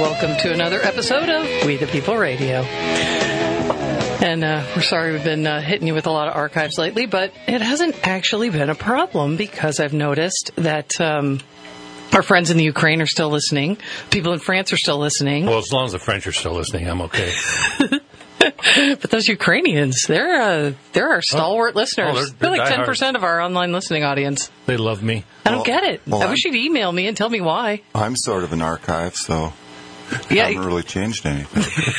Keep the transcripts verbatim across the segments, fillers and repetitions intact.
welcome to another episode of We the People Radio. And uh, we're sorry we've been uh, hitting you with a lot of archives lately, but it hasn't actually been a problem because I've noticed that um, our friends in the Ukraine are still listening. People in France are still listening. Well, as long as the French are still listening, I'm okay. But those Ukrainians, they're uh, they're our stalwart oh. listeners. Oh, they're, they're, they're like diehard. ten percent of our online listening audience. They love me. I don't well, get it. well, I wish I'm, you'd email me and tell me why. I'm sort of an archive, so yeah, I haven't really changed anything.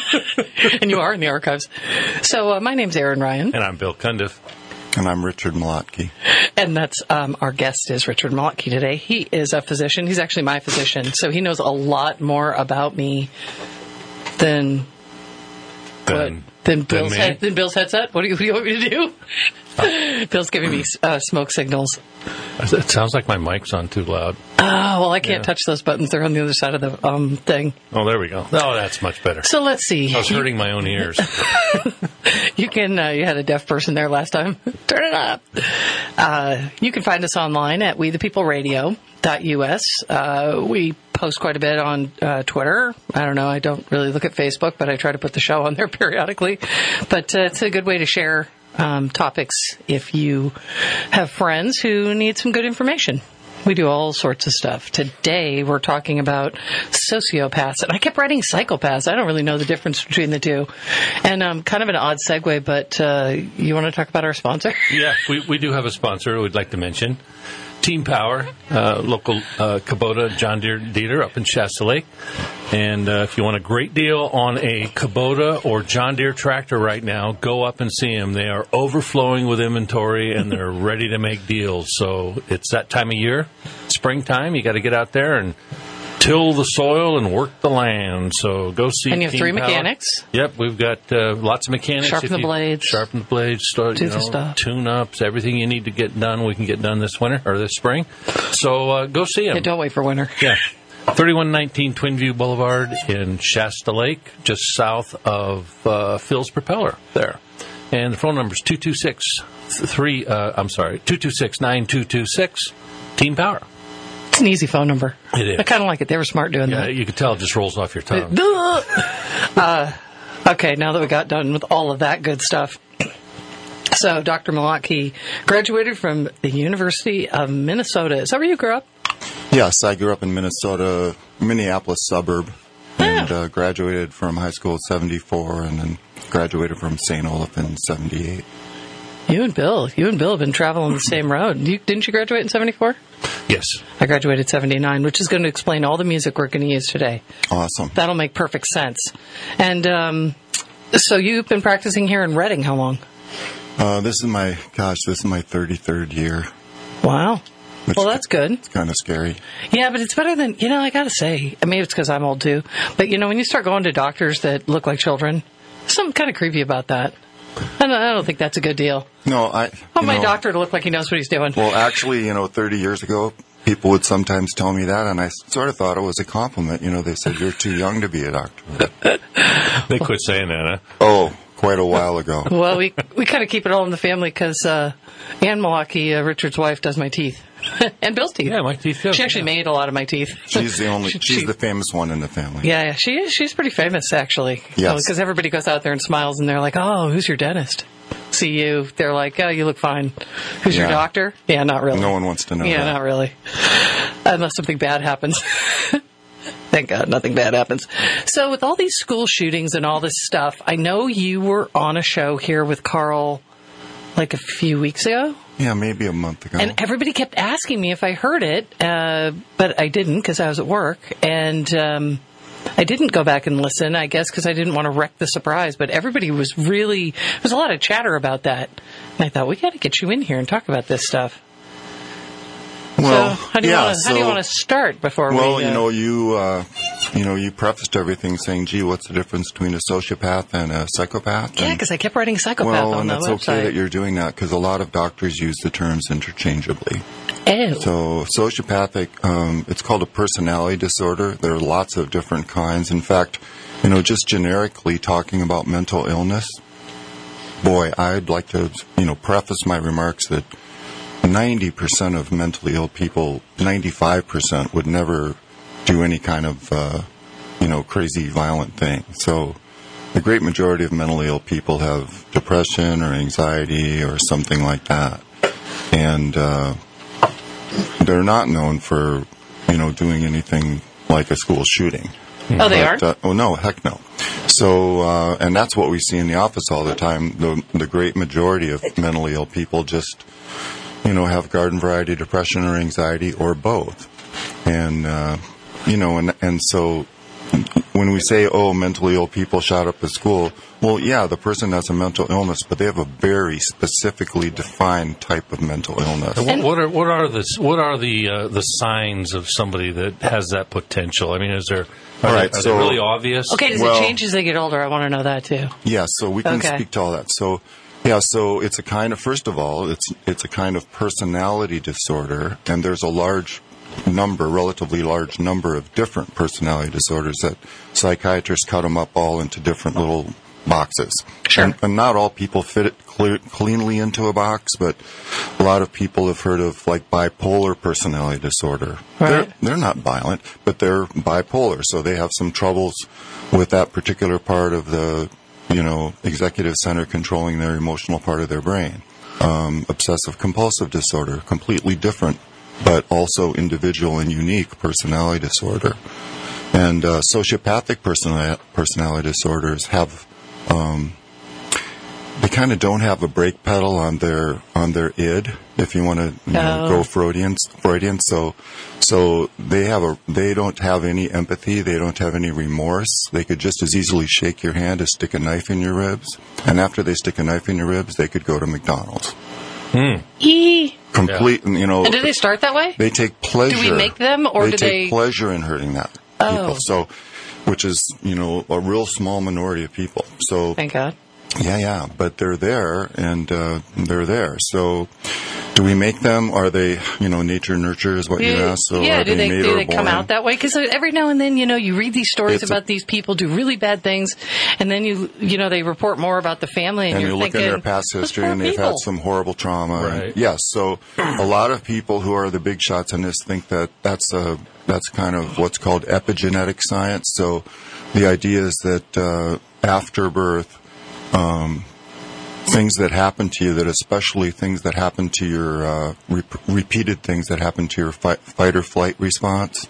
And you are in the archives. So uh, my name's Erin Ryan. And I'm Bill Cundiff. And I'm Richard Malotky. And that's um, our guest is Richard Malotky today. He is a physician. He's actually my physician, so he knows a lot more about me than Then, what, than Bill's than, head, than Bill's headset. What do you, what do you want me to do? Uh, Bill's giving me uh, smoke signals. It sounds like my mic's on too loud. Oh, well, I can't Yeah. touch those buttons. They're on the other side of the um, thing. Oh, there we go. Oh, that's much better. So let's see. I was hurting my own ears. You can, uh, you had a deaf person there last time. Turn it up. Uh, you can find us online at we the people radio dot U S. Uh, we post quite a bit on uh, Twitter. I don't know. I don't really look at Facebook, but I try to put the show on there periodically. But uh, it's a good way to share um, topics if you have friends who need some good information. We do all sorts of stuff. Today, we're talking about sociopaths. And I kept writing psychopaths. I don't really know the difference between the two. And um, kind of an odd segue, but uh, you want to talk about our sponsor? Yeah, we, we do have a sponsor we'd like to mention. Team Power, uh, local uh, Kubota John Deere dealer up in Shasta Lake. And uh, if you want a great deal on a Kubota or John Deere tractor right now, go up and see them. They are overflowing with inventory, and they're ready to make deals. So it's that time of year, springtime. You got to get out there and till the soil and work the land. So go see. And you have Team three Power. mechanics? Yep, we've got uh, lots of mechanics. Sharpen If the you- blades. Sharpen the blades. Start, Do you the know, stuff. tune-ups, everything you need to get done, we can get done this winter or this spring. So uh, go see them. Yeah, don't wait for winter. Yeah. thirty-one nineteen Twinview Boulevard in Shasta Lake, just south of uh, Phil's Propeller there. And the phone number is two two six three, uh, I'm sorry, two two six nine two two six, Team Power. It's an easy phone number. It is. I kind of like it. They were smart doing Yeah, that. you can tell it just rolls off your tongue. Uh, okay, now that we got done with all of that good stuff. So, Doctor Malotky graduated from the University of Minnesota. Is that where you grew up? Yes, I grew up in Minnesota, Minneapolis suburb, and uh, graduated from high school in seventy-four, and then graduated from Saint Olaf in seventy-eight. You and Bill, you and Bill have been traveling the same road. You, didn't you graduate in seventy-four? Yes. I graduated seventy-nine, which is going to explain all the music we're going to use today. Awesome. That'll make perfect sense. And um, so you've been practicing here in Reading how long? Uh, this is my, gosh, this is my thirty-third year. Wow. Which Well, that's good. It's kind of scary. Yeah, but it's better than, you know, I got to say, maybe it's because I'm old too, but, you know, when you start going to doctors that look like children, there's something kind of creepy about that. I don't, I don't think that's a good deal. No, I... I want my know, doctor to look like he knows what he's doing. Well, actually, you know, thirty years ago, people would sometimes tell me that, and I sort of thought it was a compliment. You know, they said, you're too young to be a doctor. They quit saying that, huh? Oh, quite a while ago. Well, we we kind of keep it all in the family because uh, Ann Malotky, uh, Richard's wife, does my teeth. And Bill's teeth. Yeah, my teeth too. She actually Yeah. made a lot of my teeth. She's the only, She- she's she- the famous one in the family. Yeah, yeah, she is. She's pretty famous, actually. Yes. Because everybody goes out there and smiles, and they're like, oh, who's your dentist? See you. They're like, oh, you look fine. Who's your Yeah. doctor? Yeah, not really. No one wants to know Yeah, that. not really. Unless something bad happens. Thank God nothing bad happens. So with all these school shootings and all this stuff, I know you were on a show here with Carl like a few weeks ago. Yeah, maybe a month ago. And everybody kept asking me if I heard it, uh, but I didn't because I was at work. And um, I didn't go back and listen, I guess, because I didn't want to wreck the surprise. But everybody was really, there was a lot of chatter about that. And I thought, we got to get you in here and talk about this stuff. Well, so how do you yeah, want to, how do you so- want to start before Well, we? Uh, you know, you uh, you know, you prefaced everything saying, "Gee, what's the difference between a sociopath and a psychopath?" yeah, And- because I kept writing psychopath well, on and the it's website. okay that you're doing that because a lot of doctors use the terms interchangeably. Ew. So, sociopathic, um, it's called a personality disorder. There are lots of different kinds. In fact, you know, just generically talking about mental illness, boy, I'd like to, you know, preface my remarks that ninety percent of mentally ill people, ninety-five percent would never do any kind of uh, you know, crazy, violent thing. So the great majority of mentally ill people have depression or anxiety or something like that. And uh, they're not known for, you know, doing anything like a school shooting. Oh, they But, are? Uh, oh, no, heck no. So, uh, and that's what we see in the office all the time. The, the great majority of mentally ill people just, you know, have garden variety depression or anxiety or both. And, uh, you know, and, and so when we say, oh, mentally ill people shot up at school, well, yeah, the person has a mental illness, but they have a very specifically defined type of mental illness. And what are what are the what are the uh, the signs of somebody that has that potential? I mean, is there are, All right, they, are so- they really obvious? Okay, does Well- it change as they get older? I want to know that too. Yeah, so we can Okay. speak to all that. So, yeah, so it's a kind of, first of all, it's it's a kind of personality disorder, and there's a large number, relatively large number of different personality disorders that psychiatrists cut them up all into different little boxes. Sure. And, and not all people fit it clear, cleanly into a box, but a lot of people have heard of like bipolar personality disorder. Right. They're, they're not violent, but they're bipolar, so they have some troubles with that particular part of the, you know, executive center controlling their emotional part of their brain. Um, obsessive compulsive disorder, completely different, but also individual and unique personality disorder. And uh, sociopathic personality, personality disorders have, um, they kind of don't have a brake pedal on their on their id, if you want to you know, Oh. go Freudian. Freudian. So, so they have a they don't have any empathy. They don't have any remorse. They could just as easily shake your hand as stick a knife in your ribs. And after they stick a knife in your ribs, they could go to McDonald's. E. Complete, you know. And do they start that way? They take pleasure. Do we make them, or they do take they- pleasure in hurting that Oh. people? So, which is you know a real small minority of people. So Thank God. yeah, yeah, but they're there and uh, they're there. So, do we make them? Are they you know nature nurture is what you Yeah, asked? So yeah, are do they, made do or they come born? out that way? Because every now and then, you know, you read these stories It's a- about these people do really bad things, and then you, you know, they report more about the family, and, And you're you look thinking, in their past "Those history, poor and they've people." had some horrible trauma. Right. And yes, so a lot of people who are the big shots in this think that that's a that's kind of what's called epigenetic science. So the idea is that uh, after birth, um, things that happen to you, that especially things that happen to your uh, re- repeated things that happen to your fight, fight or flight response,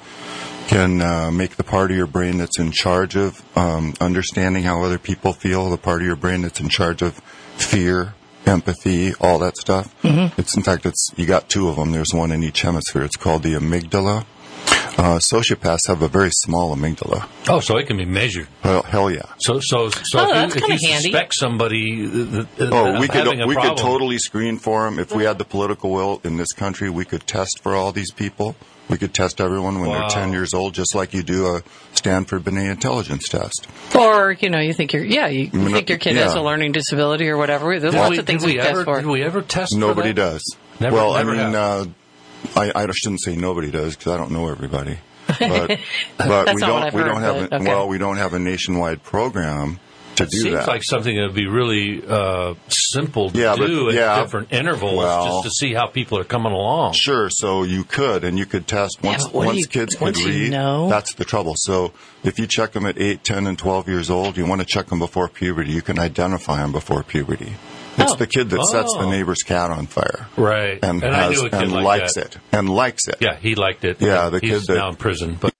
can uh, make the part of your brain that's in charge of um, understanding how other people feel, the part of your brain that's in charge of fear, empathy, all that stuff. Mm-hmm. It's in fact, it's you got two of them. There's one in each hemisphere. It's called the amygdala. Uh, sociopaths have a very small amygdala. Oh, so it can be measured. Hell, hell yeah. So, so, so Oh, if that's you, if you kinda handy. suspect somebody that, that, Oh, of we could having a we problem, could totally screen for them if we had the political will in this country. We could test for all these people. We could test everyone when Wow. they're ten years old, just like you do a Stanford Binet intelligence test. Or, you know, you think your yeah, you, you Mm, think your kid yeah. has a learning disability or whatever. There's Did lots we, of things did we we test ever, for. Did we ever test for Nobody that? does. Never- well, never I mean, have. uh, I, I shouldn't say nobody does because I don't know everybody. But, but That's we not don't what I've we heard, don't have but a, okay. well we don't have a nationwide program to do Seems that. like something that would be really uh, simple to Yeah, but- do at yeah. different intervals, Well- just to see how people are coming along. Sure, so you could, and you could test Yeah, once but what do once you- kids could once you read. know? That's the trouble. So if you check them at eight, ten, and twelve years old, you want to check them before puberty. You can identify them before puberty. It's Oh. the kid that sets the Oh. neighbor's cat on fire Right. and, And I has knew a kid and like likes that. it and likes it. Yeah, he liked it. Yeah, the He's kid that- now in prison. But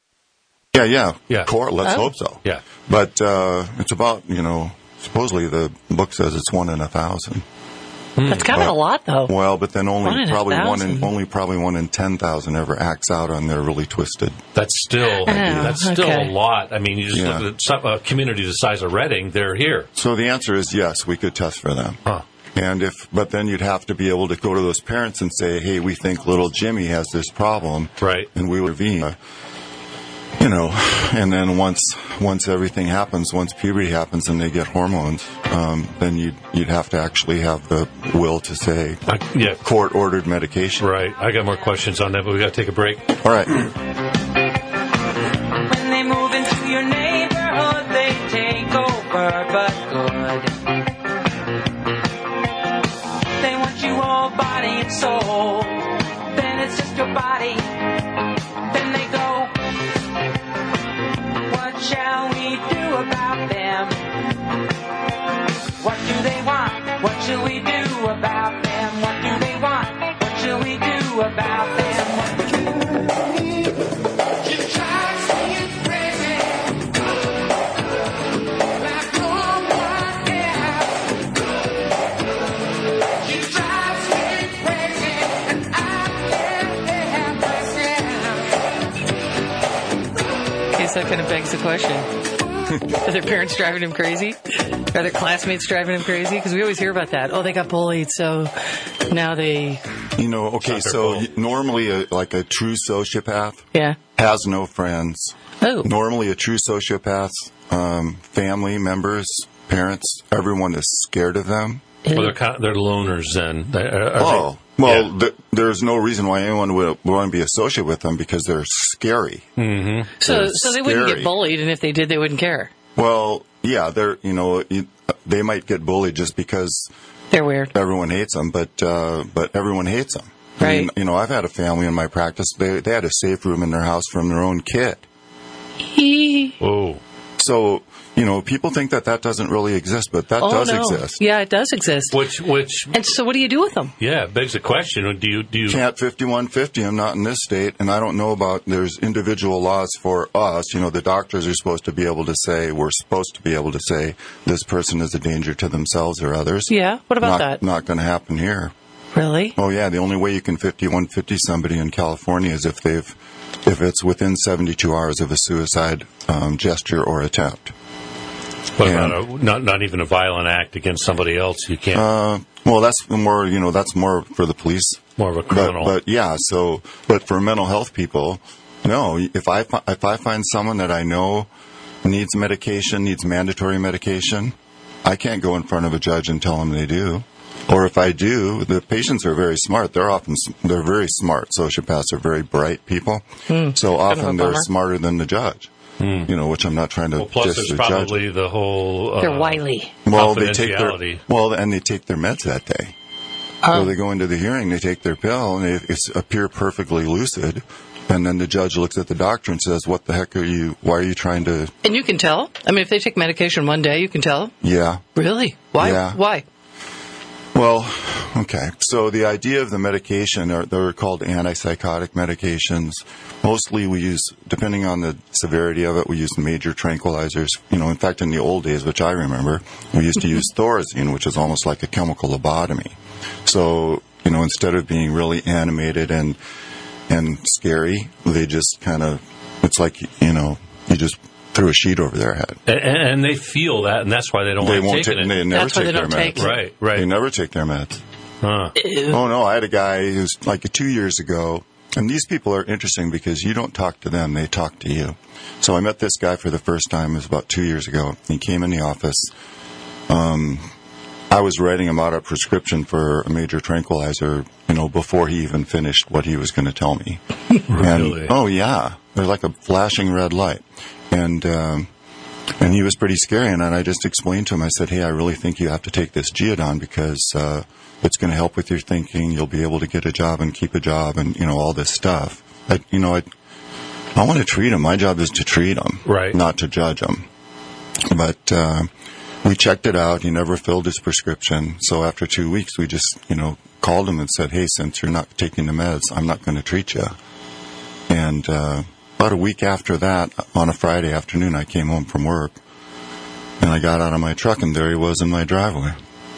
yeah, yeah. Yeah. Core, let's Oh. hope so. Yeah. But uh, it's about you know supposedly the book says it's one in a thousand. That's kind of a lot, though. Well, but then only One in a probably one in thousand. only probably one in ten thousand ever acts out on their really twisted. that's still that's still okay. a lot. I mean, you just Yeah. look at some, a community the size of Reading; they're here. So the answer is yes, we could test for them. Huh. And if, but then you'd have to be able to go to those parents and say, "Hey, we think little Jimmy has this problem," Right. And we would intervene. You know, and then once once everything happens, once puberty happens and they get hormones, um, then you'd you'd have to actually have the will to say I, yeah. court ordered medication. Right. I got more questions on that, but we got to take a break. All right. When they move into your neighborhood, they take over, but good. They want you all body and soul. Then it's just your body. Then they go. What What shall we do about them? What do they want? What shall we do about them? What do they want? What shall we do about them? That kind of begs the question. Are their parents driving him crazy? Are their classmates driving him crazy? Because we always hear about that. Oh, they got bullied, so now they... You know, okay, so y- normally a, like a true sociopath Yeah. has no friends. Oh. Normally a true sociopath, um, family members, parents, everyone is scared of them. Well, they're, kind of, they're loners then. They- are- are Oh, they- well, yeah. th- there's no reason why anyone would want to be associated with them because they're scary. Mm-hmm. So, They're so they wouldn't scary. get bullied, and if they did, they wouldn't care. Well, yeah, they're, you know, you, they might get bullied just because They're weird. everyone hates them, but uh, but everyone hates them. I Right. mean, you know, I've had a family in my practice. They they had a safe room in their house from their own kid. Hee. Oh. So, you know, people think that that doesn't really exist, but that Oh, does no. exist. Yeah, it does exist. Which, which, And so what do you do with them? yeah, begs the question. Do you, do you, Can't fifty-one fifty. I'm not in this state, and I don't know about. There's individual laws for us. You know, the doctors are supposed to be able to say. We're supposed to be able to say this person is a danger to themselves or others. Yeah, what about not, that? Not going to happen here. Really? Oh yeah, the only way you can fifty-one fifty somebody in California is if they've, if it's within seventy-two hours of a suicide um, gesture or attempt. what and- about a, not, not even a violent act against somebody else? You can't, Uh, well, that's more, you know, that's more for the police. more of a But, criminal. but yeah, so, but for mental health people, no, if I, fi- if I find someone that I know needs medication, needs mandatory medication, I can't go in front of a judge and tell them they do. Or if I do, the patients are very smart. They're often, s- they're very smart. Sociopaths are very bright people. So often a they're bummer. smarter than the judge. You know, which I'm not trying to well, plus diss there's the judge. probably the whole, uh, They're wily. Well, they take their confidentiality. well, and they take their meds that day. Um, so they go into the hearing, they take their pill, and they it's appear perfectly lucid. And then the judge looks at the doctor and says, "What the heck are you? Why are you trying to?" And you can tell? I mean, if they take medication one day, you can tell? Yeah. Really? Why? Yeah. Why? Well, okay. So the idea of the medication, are, they're called antipsychotic medications. Mostly we use, depending on the severity of it, we use major tranquilizers. You know, in fact, in the old days, which I remember, we used to use Thorazine, which is almost like a chemical lobotomy. So, you know, instead of being really animated and and scary, they just kind of, it's like, you know, you just threw a sheet over their head. and, and they feel that, and that's why they don't They like won't taking take, it. they never That's why take they their don't take meds. it. Right, right. They never take their meds. Huh. Oh no, I had a guy who's like two years ago, and these people are interesting because you don't talk to them, they talk to you. So I met this guy for the first time, it was about two years ago. He came in the office. Um, I was writing him out a prescription for a major tranquilizer, you know, before he even finished what he was going to tell me. Really? And, oh yeah, there's like a flashing red light. And, um, and he was pretty scary, and then I just explained to him, I said, hey, I really think you have to take this Geodon because uh, it's going to help with your thinking. You'll be able to get a job and keep a job and, you know, all this stuff. I, you know, I, I want to treat him. My job is to treat him, Right. not to judge him. But uh, we checked it out. He never filled his prescription. So after two weeks, we just, you know, called him and said, hey, since you're not taking the meds, I'm not going to treat you. And uh, about a week after that, on a Friday afternoon, I came home from work, and I got out of my truck, and there he was in my driveway.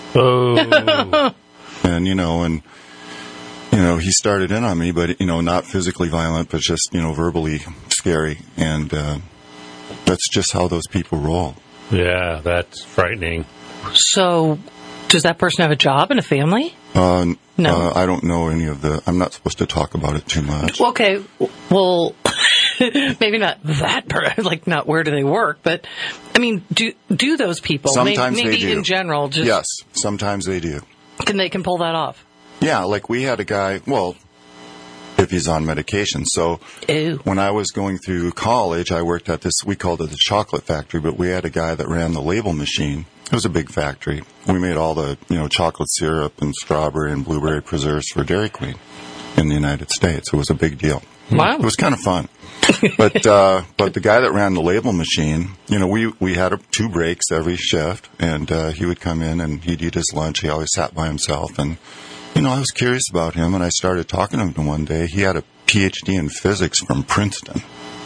Oh. And, you know, and, you know, he started in on me, but, you know, not physically violent, but just, you know, verbally scary. And uh, that's just how those people roll. Yeah, that's frightening. So, does that person have a job and a family? Uh, No. uh, I don't know any of the, I'm not supposed to talk about it too much. Well, okay, well, maybe not that part, like not where do they work, but, I mean, do do those people, Sometimes maybe, they maybe do. in general, just, Yes, sometimes they do. can they can pull that off? Yeah, like we had a guy, well, if he's on medication. So Ew. when I was going through college, I worked at this, we called it the chocolate factory, but we had a guy that ran the label machine. It was a big factory. We made all the, you know, chocolate syrup and strawberry and blueberry preserves for Dairy Queen in the United States. It was a big deal. Wow. It was kind of fun. but uh, but the guy that ran the label machine, you know, we we had a, two breaks every shift, and uh, he would come in and he'd eat his lunch. He always sat by himself, and you know, I was curious about him, and I started talking to him one day. He had a P H D in physics from Princeton.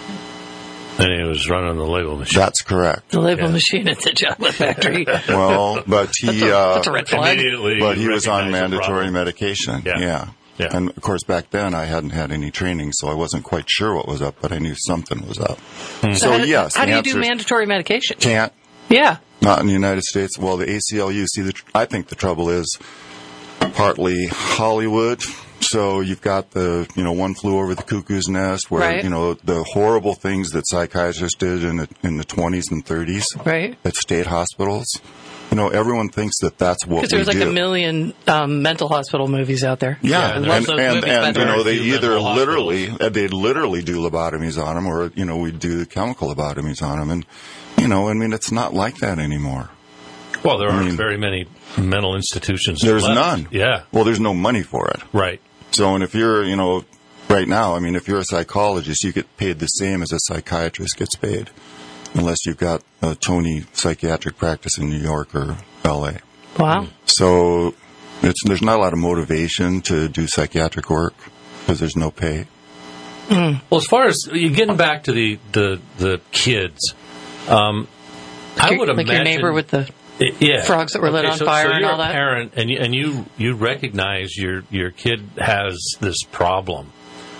And he was running the label machine. That's correct. The label Yeah. machine at the chocolate factory. Well, but he That's a, uh, that's a red flag. Immediately but he was on recognized the mandatory problem. medication. Yeah. Yeah. Yeah. And of course, back then I hadn't had any training, so I wasn't quite sure what was up, but I knew something was up. So how, yes, how the do you do answer is mandatory medication? can't. Yeah. Not in the United States. Well, the A C L U. See, the, I think the trouble is partly Hollywood. So you've got the, you know, One Flew Over the Cuckoo's Nest, where Right. you know the horrible things that psychiatrists did in the in the twenties and thirties Right. at state hospitals. You know, everyone thinks that that's what we Because there's like do. a million um, mental hospital movies out there. Yeah, Yeah, and, there's and, those and, movies, and, but you know, very they few either mental literally, uh, they'd literally do lobotomies on them, or, you know, we'd do chemical lobotomies on them. And, you know, I mean, it's not like that anymore. Well, there aren't mean, very many mental institutions. There's left. none. Yeah. Well, there's no money for it. Right. So, and if you're, you know, right now, I mean, if you're a psychologist, you get paid the same as a psychiatrist gets paid, unless you've got a Tony psychiatric practice in New York or L A. Wow. So it's, there's not a lot of motivation to do psychiatric work because there's no pay. Well, as far as you getting back to the the, the kids, um, I Your- would like imagine your neighbor with the I- yeah. frogs that were lit Okay, on so, fire so and you're all a that? parent, and you, and you you recognize your your kid has this problem.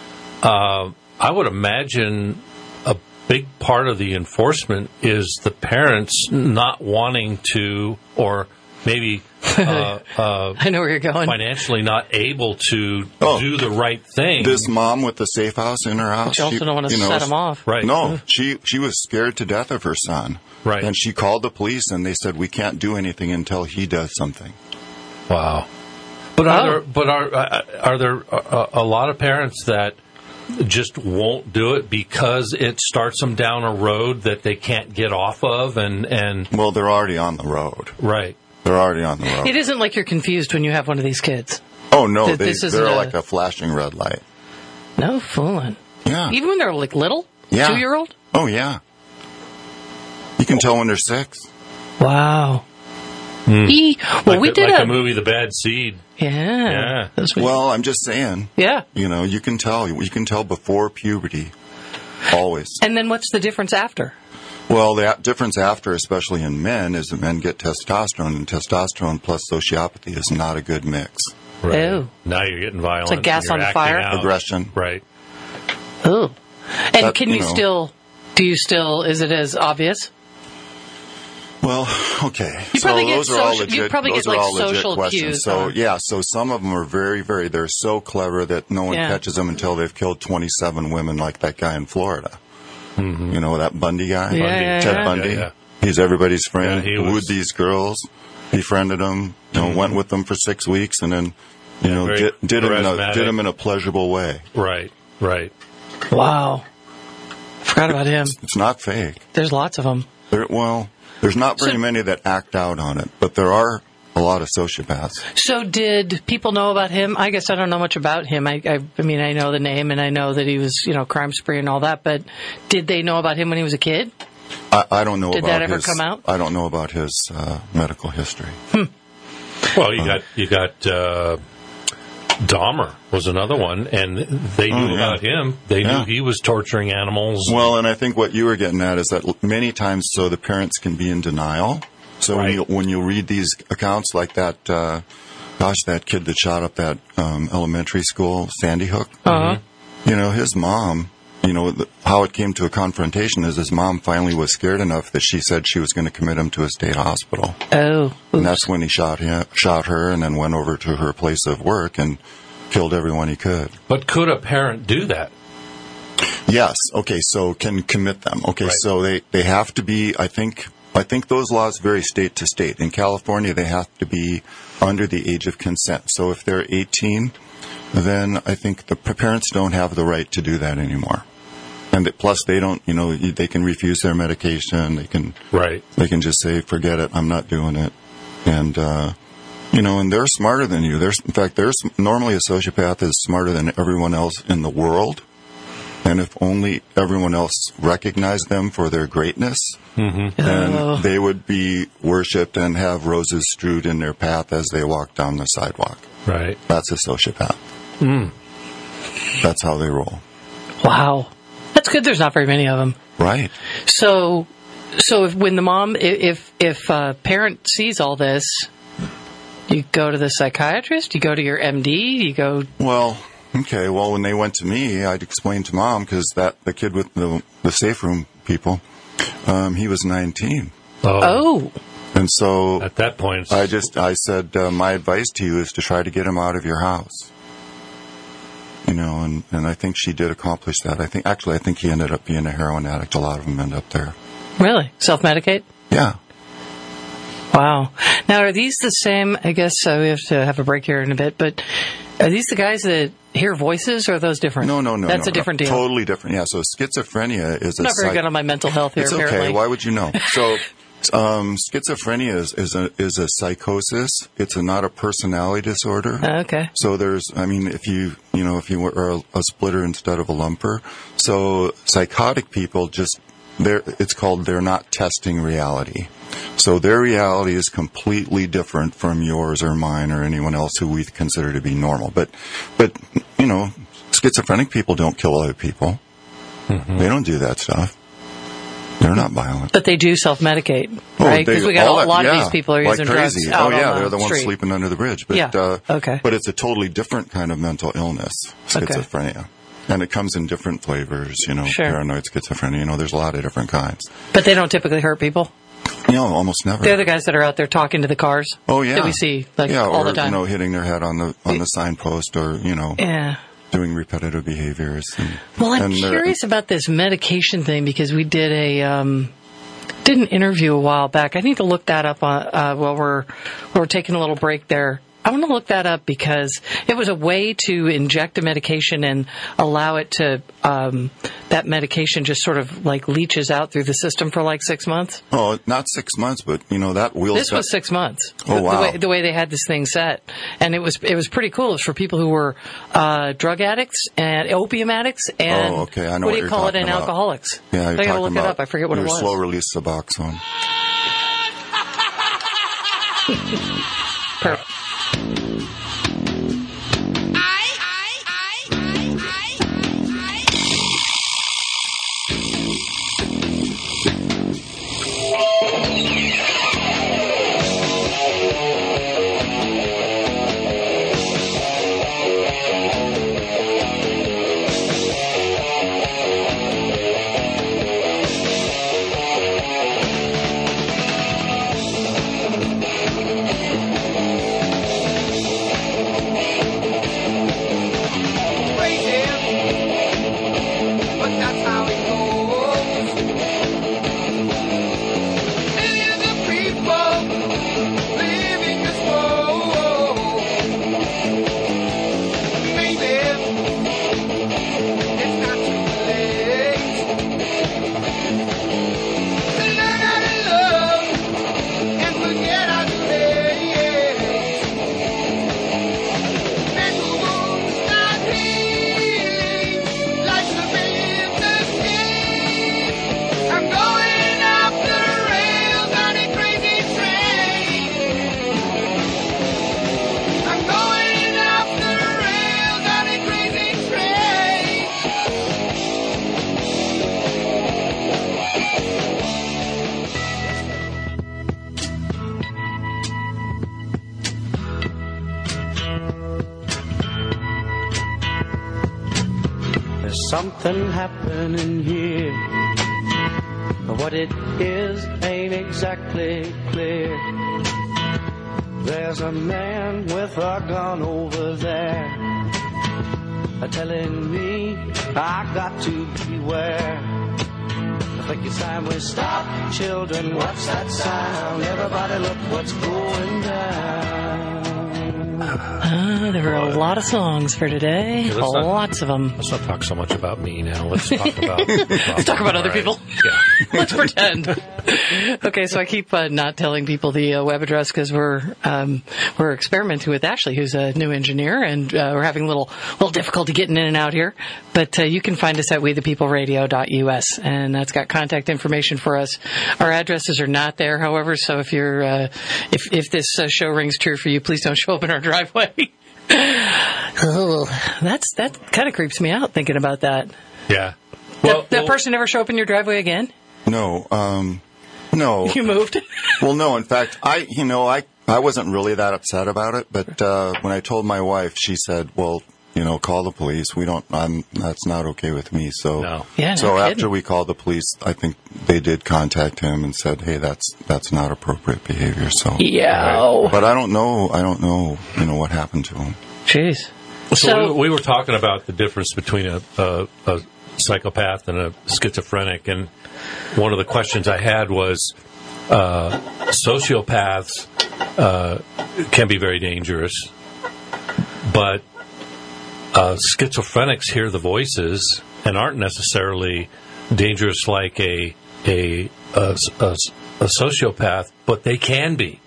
Uh, I would imagine a big part of the enforcement is the parents not wanting to, or maybe uh, uh, I know where you're going. financially not able to Oh. do the right thing. This mom with the safe house in her house. But you also she- don't want to you know, set them off. Right. No, she she was scared to death of her son. Right. And she called the police, and they said, we can't do anything until he does something. Wow. But are Oh. there but are uh, are there a, a lot of parents that just won't do it because it starts them down a road that they can't get off of, and and Well, they're already on the road. right. They're already on the road. It isn't like you're confused when you have one of these kids. Oh, no, Th- they, this isn't they're a- like a flashing red light. No fooling. Yeah. Even when they're like little? Yeah. Two year old? Oh, yeah. You can tell when they're six. Wow. He, well, Like we the, did like a. the movie The Bad Seed. Yeah. Yeah. That's what- Well, I'm just saying, yeah. you know, you can tell. You can tell before puberty. Always. And then what's the difference after? Well, the difference after, especially in men, is that men get testosterone, and testosterone plus sociopathy is not a good mix. Right. Oh. Now you're getting violent. like gas You're on acting fire? out. Aggression. Right. Oh. And That, can you you know- still, do you still, is it as obvious? Well, okay. You so probably get those are all social- you legit. probably those get, are like, all legit social questions. cues, So huh? yeah, so some of them are very, very. They're so clever that no one Yeah. catches them until they've killed twenty-seven women, like that guy in Florida. Mm-hmm. You know that Bundy guy, Yeah, yeah, Ted yeah. Bundy. Yeah, yeah. He's everybody's friend. Yeah, he wooed was- these girls, befriended them, you know, went with them for six weeks, and then you Yeah, know very did, did them in a charismatic. did them in a pleasurable way. Right. Right. Wow. Forgot about him. It's not fake. There's lots of them. There, well, there's not very So- many that act out on it, but there are a lot of sociopaths. So did people know about him? I guess I don't know much about him. I, I, I mean, I know the name and I know that he was, you know, crime spree and all that, but did they know about him when he was a kid? I, I don't know Did about that ever his, come out? I don't know about his uh, medical history. Well, you got you got uh, Dahmer was another one, and they knew Oh, yeah. about him. They Yeah. knew he was torturing animals. Well, and I think what you were getting at is that l- many times, so the parents can be in denial. So when Right. you when you read these accounts, like that, uh, gosh, that kid that shot up that um, elementary school, Sandy Hook. Uh-huh. You know, his mom. You know, the, how it came to a confrontation is his mom finally was scared enough that she said she was going to commit him to a state hospital. Oh. And that's when he shot him, shot her, and then went over to her place of work and killed everyone he could. But could a parent do that? Yes. Okay. So can commit them. Okay. Right. So they, they have to be. I think I think those laws vary state to state. In California, they have to be under the age of consent. So if they're eighteen, then I think the parents don't have the right to do that anymore. And that, plus, they don't. You know, they can refuse their medication. They can. Right. They can just say, "Forget it. I'm not doing it." And uh, you know, and they're smarter than you. There's, in fact, there's normally a sociopath is smarter than everyone else in the world. And if only everyone else recognized them for their greatness, Mm-hmm. then Oh. they would be worshipped and have roses strewed in their path as they walk down the sidewalk. Right. That's a sociopath. Mm. That's how they roll. Wow. That's good there's not very many of them. Right. So, so if when the mom, if if a parent sees all this, you go to the psychiatrist, you go to your M D, you go. Well, okay. Well, when they went to me, I'd explain to Mom, because that the kid with the the safe room people, um, he was nineteen, Oh. Oh, and so At that point, it's, I just I said uh, my advice to you is to try to get him out of your house. You know, and, and I think she did accomplish that. I think actually I think he ended up being a heroin addict. A lot of them end up there. really? Self-medicate? Yeah. Wow. Now, are these the same? I guess uh, we have to have a break here in a bit, but are these the guys that hear voices, or are those different? No, no, no. That's no, a different no. deal. Totally different. Yeah. So schizophrenia is I'm a not very psych- good on my mental health here, It's apparently. okay. Why would you know? So, um, schizophrenia is, is a is a psychosis. It's a, not a personality disorder. Uh, okay. So there's, I mean, if you you know if you were a, a splitter instead of a lumper, so psychotic people just they're it's called they're not testing reality. So their reality is completely different from yours or mine or anyone else who we consider to be normal. But but you know, schizophrenic people don't kill other people. Mm-hmm. They don't do that stuff. They're not violent. But they do self-medicate, Oh, right? they- Because we got all a that- lot of yeah, these people are like using crazy. drugs out Oh yeah, on they're the ones street. sleeping under the bridge. But, Yeah, uh, okay. But it's a totally different kind of mental illness, schizophrenia, and it comes in different flavors. You know, Sure. paranoid schizophrenia. You know, there's a lot of different kinds. But they don't typically hurt people. You know, almost never. They're the guys that are out there talking to the cars. oh yeah, that we see like yeah, all or, the time. You know, hitting their head on the on the signpost, or you know, Yeah. doing repetitive behaviors. And, Well, I'm and they're- curious about this medication thing because we did a um, did an interview a while back. I need to look that up on, uh, while we're while we're taking a little break there. I want to look that up because it was a way to inject a medication and allow it to um, that medication just sort of like leaches out through the system for like six months. Oh, not six months, but you know that wheels. This was six months. Oh, the, wow. The way, the way they had this thing set, and it was it was pretty cool. It was for people who were uh, drug addicts and opium addicts, and Oh, okay. I know what what do you you're call it? talking And about. alcoholics. Yeah, you're I gotta talking look about it up. I forget what your it was. slow release Suboxone. Perfect. But that's how it goes. Millions of people living this world. Maybe it's not too late to learn how to love and forget how to hate. Men who won't stop healing like the business game. I'm going off the rails on a crazy train. I'm going off the rails on a crazy train. There's something happening here. But what it is ain't exactly clear. There's a man with a gun over there, uh, telling me I got to beware. I think it's time we stop, children. What's that sound? Everybody look what's going down. Uh, there were a lot of songs for today. let's not- Lots of them. Let's not talk so much about me now. Let's talk about. Let's talk about other people. Yeah. Let's pretend. Okay, so I keep uh, not telling people the uh, web address because we're um, we're experimenting with Ashley, who's a new engineer, and uh, we're having a little little difficulty getting in and out here. But uh, you can find us at we the people radio dot U S, and that's got contact information for us. Our addresses are not there, however, so if you're uh, if if this uh, show rings true for you, please don't show up in our driveway. Oh, that's that kind of creeps me out thinking about that. Yeah. Well, that, that well, person never show up in your driveway again? No, um, no. You moved? Well, no. In fact, I, you know, I, I wasn't really that upset about it. But uh, when I told my wife, she said, "Well, you know, call the police. We don't. I'm. That's not okay with me." So, No. Yeah, no so kidding. after we called the police, I think they did contact him and said, "Hey, that's that's not appropriate behavior." So, Yeah. but I don't know. I don't know. You know what happened to him. Jeez. So, So- we, we were talking about the difference between a, a, a psychopath and a schizophrenic, and one of the questions I had was uh, sociopaths uh, can be very dangerous, but uh, schizophrenics hear the voices and aren't necessarily dangerous like a a, a, a, a sociopath, but they can be.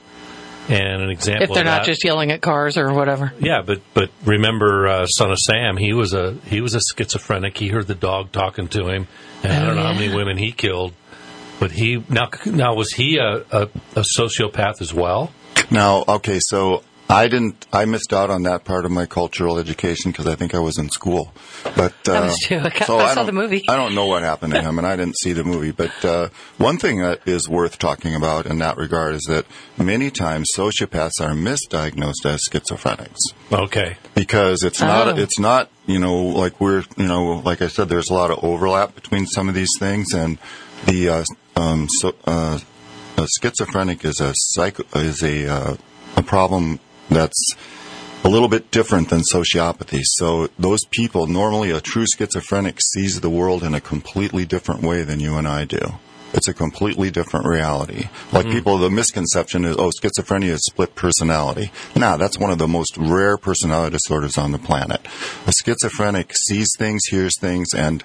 And an example If they're of not that, just yelling at cars or whatever. yeah, but but remember, uh, Son of Sam, he was a he was a schizophrenic. He heard the dog talking to him, and I Oh, don't know how yeah. many women he killed. But he now now was he a, a, a sociopath as well? Now, okay, so I didn't. I missed out on that part of my cultural education because I think I was in school. But uh, I was too. I ca- so I saw don't- the movie. I don't know what happened to him, and I didn't see the movie. But uh, one thing that is worth talking about in that regard is that many times sociopaths are misdiagnosed as schizophrenics Okay, because it's Oh. not. It's not. You know, like we're. You know, like I said, there's a lot of overlap between some of these things, and the uh, um, so, uh, a schizophrenic is a psycho is a uh, a problem that's a little bit different than sociopathy. So those people, normally a true schizophrenic sees the world in a completely different way than you and I do. It's a completely different reality. Like people, the misconception is, oh, schizophrenia is split personality. Nah, that's one of the most rare personality disorders on the planet. A schizophrenic sees things, hears things, and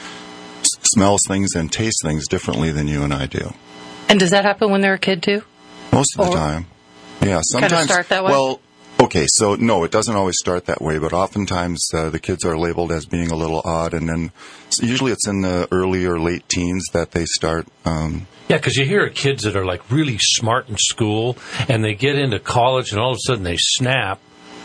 s- smells things and tastes things differently than you and I do. And does that happen when they're a kid too? Most of the Or- time. Yeah, sometimes. start that way? Well, okay, so no, it doesn't always start that way, but oftentimes uh, the kids are labeled as being a little odd, and then so usually it's in the early or late teens that they start. Um, yeah, because you hear of kids that are like really smart in school, and they get into college, and all of a sudden they snap,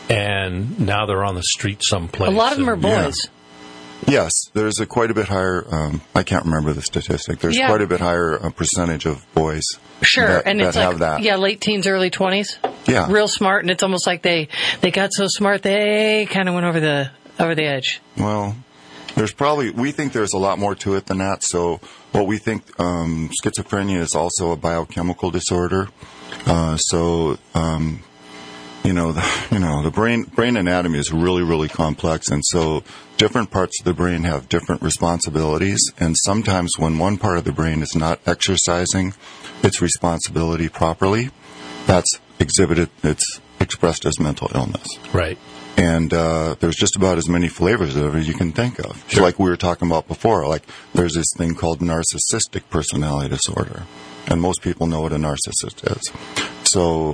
and now they're on the street someplace. A lot of them are and- yeah. boys. yes, there's a quite a bit higher. Um, I can't remember the statistic. There's Yeah. quite a bit higher uh, percentage of boys. Sure, that, and it's that like have that. yeah, late teens, early twenties. Yeah. Real smart, and it's almost like they they got so smart they kind of went over the over the edge. Well, there's probably, we think there's a lot more to it than that. So what we think, um, schizophrenia is also a biochemical disorder. Uh, so, um, you know, the, you know, the brain, brain anatomy is really, really complex. And so different parts of the brain have different responsibilities. And sometimes when one part of the brain is not exercising its responsibility properly, that's exhibited, it's expressed as mental illness. Right. And uh, there's just about as many flavors of it as you can think of. It's like we were talking about before. Like there's this thing called narcissistic personality disorder, and most people know what a narcissist is. So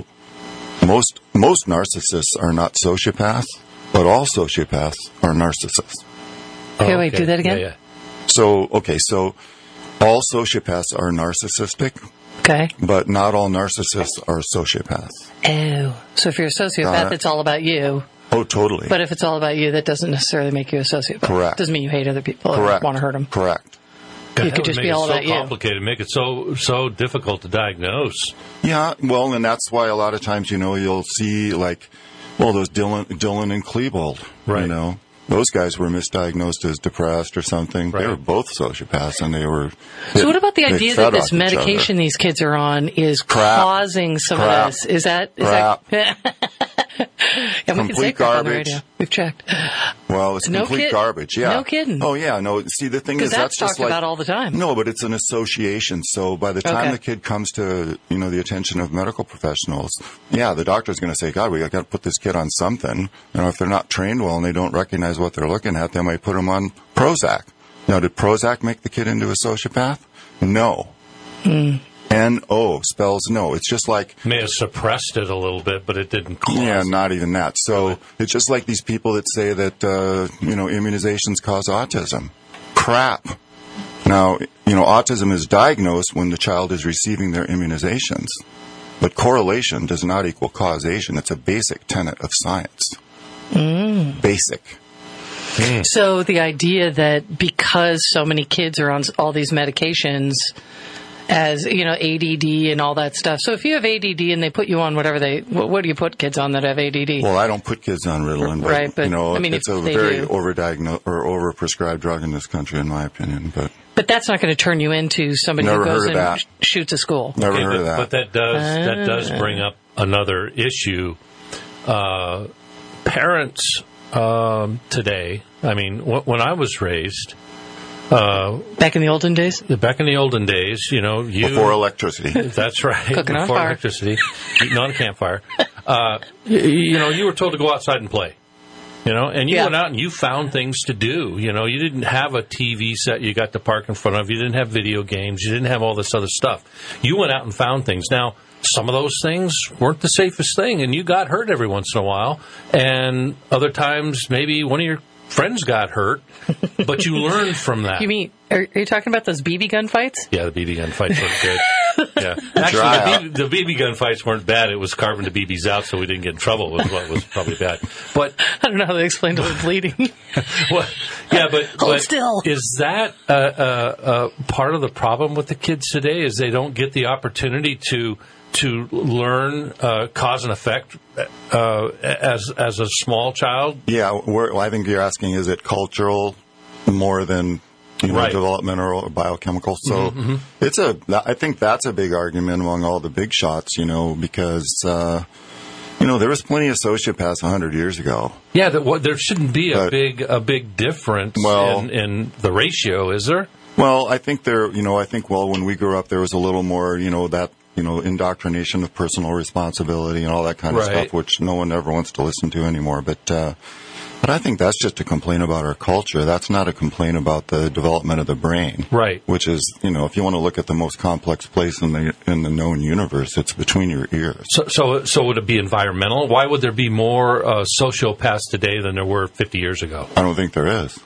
most most narcissists are not sociopaths, but all sociopaths are narcissists. Okay, wait, do that again? Yeah, yeah. So okay, so all sociopaths are narcissistic, Okay. but not all narcissists are sociopaths. Oh, so if you're a sociopath, Uh, it's all about you. Oh, totally. But if it's all about you, that doesn't necessarily make you a sociopath. Correct. Doesn't mean you hate other people Correct. or want to hurt them. Correct. God, You that could would just make be it all so about you. complicated, make it so so difficult to diagnose. Yeah, well, and that's why a lot of times, you know, you'll see like, well, those Dylan, Dylan and Klebold, Right. you know, those guys were misdiagnosed as depressed or something. They Right. were both sociopaths, and they were. So what about the they idea fed that this off each medication other. these kids are on is Crap. causing some Crap. of this? Is that is Crap. that? Yeah, we can say Complete crap on the garbage. radio. We've checked. Well, it's No complete kid- garbage. Yeah. no kidding. Oh yeah, no. See, the thing is, Because that's that's just talked like about all the time. no, but it's an association. So by the time Okay. the kid comes to you know the attention of medical professionals, yeah, the doctor's going to say, God, we got to put this kid on something. You know, if they're not trained well and they don't recognize what they're looking at, they might put them on Prozac. Now, did Prozac make the kid into a sociopath? no. Mm. N O spells no. It's just like... May have suppressed it a little bit, but it didn't cause Yeah, it. not even that. So it's just like these people that say that, uh, you know, immunizations cause autism. Crap. Now, you know, autism is diagnosed when the child is receiving their immunizations. But correlation does not equal causation. It's a basic tenet of science. Mm. Basic. So the idea that because so many kids are on all these medications, as you know, A D D and all that stuff. So if you have A D D and they put you on whatever they, what, what do you put kids on that have A D D? Well, I don't put kids on Ritalin, but, Right, but, you know, I mean, it's if a they very do. overdiagnosed or overprescribed drug in this country, in my opinion. But But that's not going to turn you into somebody Never who goes heard of and that. sh- shoots a school. never Okay, heard but, of that. but that does that does Ah. bring up another issue. Uh, parents um, today, I mean, w- when I was raised, uh, Back in the olden days? back in the olden days, you know, you Before electricity. That's right. Cooking on Before fire. electricity, eating on a campfire. Uh, y- you know, you were told to go outside and play. You know, and you Yeah. went out and you found things to do. You know, you didn't have a T V set you got to park in front of. You didn't have video games. You didn't have all this other stuff. You went out and found things. Now, some of those things weren't the safest thing, and you got hurt every once in a while. And other times, maybe one of your friends got hurt, but you learned from that. You mean, are, are you talking about those B B gun fights? Yeah, the B B gun fights weren't good. Yeah, actually, Dry the, B B, the B B gun fights weren't bad. It was carving the B Bs out so we didn't get in trouble. Was what was probably bad. But I don't know how they explained all the bleeding. well, yeah, but, Hold but still. is that uh, uh, uh, part of the problem with the kids today? Is they don't get the opportunity to to learn uh, cause and effect uh, as as a small child? Yeah, we're, well, I think you're asking, is it cultural more than you know, Right. developmental or biochemical? So it's a. I think that's a big argument among all the big shots, you know, because uh, you know there was plenty of sociopaths a hundred years ago. Yeah, that, what, there shouldn't be a But- big a big difference Well- in, in the ratio, is there? Well, I think there, you know, I think well when we grew up there was a little more, you know, that you know indoctrination of personal responsibility and all that kind of Right. stuff, which no one ever wants to listen to anymore. But uh, but I think that's just a complaint about our culture. That's not a complaint about the development of the brain. Right. Which is, you know, if you want to look at the most complex place in the in the known universe, it's between your ears. So, so, so would it be environmental? Why would there be more uh, sociopaths today than there were fifty years ago? I don't think there is.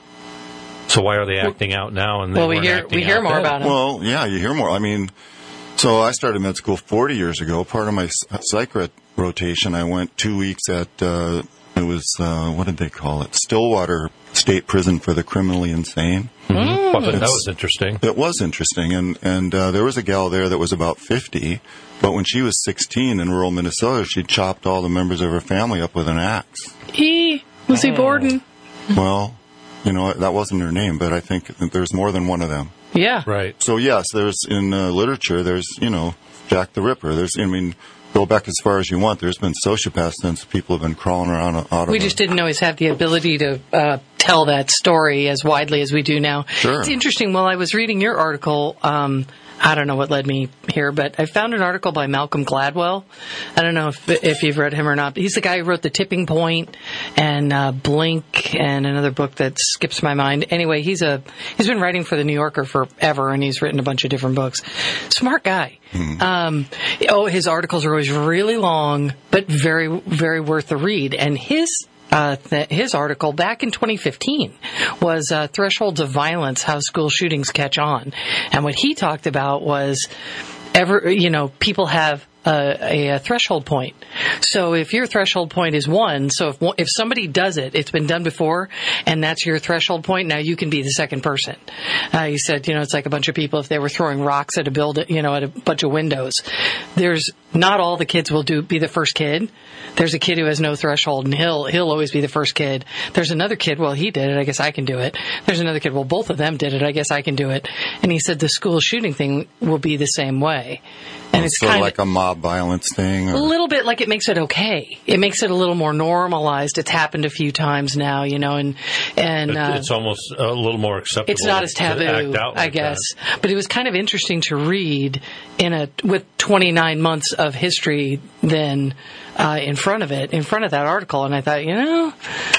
So why are they acting out now? And they Well, we weren't hear acting we hear out more then? about them. Well, yeah, you hear more. I mean, so I started med school forty years ago. Part of my psych rot- rotation, I went two weeks at, uh, it was, uh, what did they call it? Stillwater State Prison for the Criminally Insane. Well, that was interesting. It was interesting. And, and uh, there was a gal there that was about fifty. But when she was sixteen in rural Minnesota, she chopped all the members of her family up with an axe. He was he Borden? Well, you know, that wasn't her name, but I think that there's more than one of them. Yeah. Right. So yes, there's in uh, literature. There's you know Jack the Ripper. There's I mean go back as far as you want. There's been sociopaths since people have been crawling around out of. We a- just didn't always have the ability to uh, tell that story as widely as we do now. Sure. It's interesting. While I was reading your article, um, I don't know what led me here, but I found an article by Malcolm Gladwell. I don't know if if you've read him or not. But he's the guy who wrote The Tipping Point and uh, Blink and another book that skips my mind. Anyway, he's a he's been writing for the New Yorker forever, and he's written a bunch of different books. Smart guy. Um, oh, his articles are always really long, but very very worth the read. And his Uh, th- his article back in twenty fifteen was uh, Thresholds of Violence, How School Shootings Catch On. And what he talked about was, ever, you know, people have a, a threshold point. So if your threshold point is one, so if if somebody does it, it's been done before, and that's your threshold point, now you can be the second person. Uh, you said, you know, it's like a bunch of people, if they were throwing rocks at a building, you know, at a bunch of windows. There's, not all the kids will do be the first kid. There's a kid who has no threshold, and he'll he'll always be the first kid. There's another kid, well, he did it, I guess I can do it. There's another kid, well, both of them did it, I guess I can do it. And he said the school shooting thing will be the same way. And it's sort of kind like a mob violence thing. a Or, little bit like it makes it okay. It makes it a little more normalized. It's happened a few times now, you know, and and It- uh, it's almost a little more acceptable. it's not as to act taboo, out I like guess. that. But it was kind of interesting to read in a with twenty-nine months of history then uh, in front of it, in front of that article, and I thought, you know,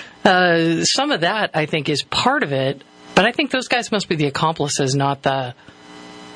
uh, some of that I think is part of it, but I think those guys must be the accomplices, not the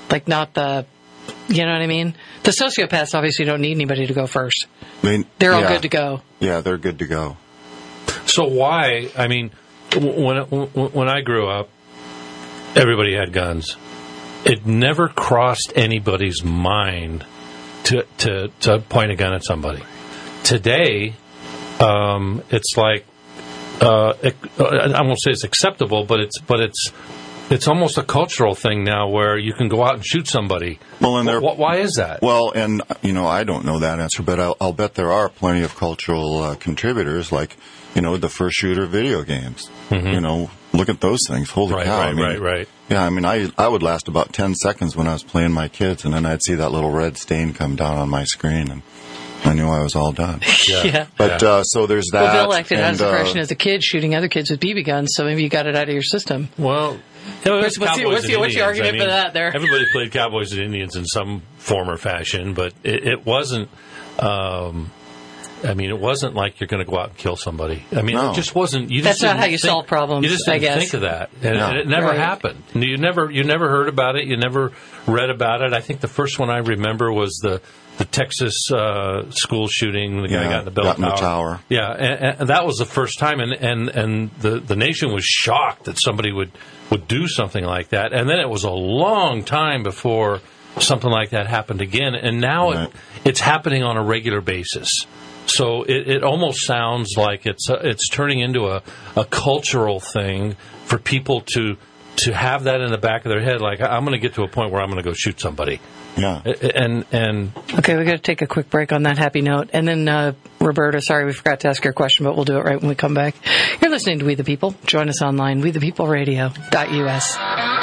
Like not the, you know what I mean? The sociopaths obviously don't need anybody to go first. They, They're all yeah. good to go. Yeah, they're good to go. So why? I mean, when when I grew up, everybody had guns. It never crossed anybody's mind to to, to point a gun at somebody. Today, um, it's like uh, it, I won't say it's acceptable, but it's but it's it's almost a cultural thing now where you can go out and shoot somebody. Well, and there, wh- why is that? Well, and you know, I don't know that answer, but I'll, I'll bet there are plenty of cultural uh, contributors, like you know, the first shooter video games. Mm-hmm. You know, look at those things. Holy right, cow! Right, I mean, right, right. Yeah, I mean, I I would last about ten seconds when I was playing my kids, and then I'd see that little red stain come down on my screen, and I knew I was all done. Yeah. yeah. But Yeah. Uh, so there's that. Well, Bill acted out and, of uh, depression as a kid, shooting other kids with B B guns, so maybe you got it out of your system. Well, you know, What's- what's the- Cowboys what's the- and what's the Indians. argument I mean, for that there? Everybody played Cowboys and Indians in some form or fashion, but it, it wasn't. Um, I mean, it wasn't like you're going to go out and kill somebody. I mean, No. it just wasn't. You That's just not didn't how you think- solve problems, You just I didn't guess. think of that, and, No. and it never Right. happened. You never, you never heard about it. You never read about it. I think the first one I remember was the the Texas uh, school shooting. The guy Yeah, got in the bell got in the tower. tower. Yeah, and, and that was the first time, and and, and the, the nation was shocked that somebody would, would do something like that. And then it was a long time before something like that happened again. And now Right. it, it's happening on a regular basis. So it, it almost sounds like it's a, it's turning into a, a cultural thing for people to to have that in the back of their head. Like, I'm going to get to a point where I'm going to go shoot somebody. Yeah. And and Okay, we got to take a quick break on that happy note. And then, uh, Roberta, sorry we forgot to ask your question, but we'll do it right when we come back. You're listening to We the People. Join us online, we the people radio dot U S.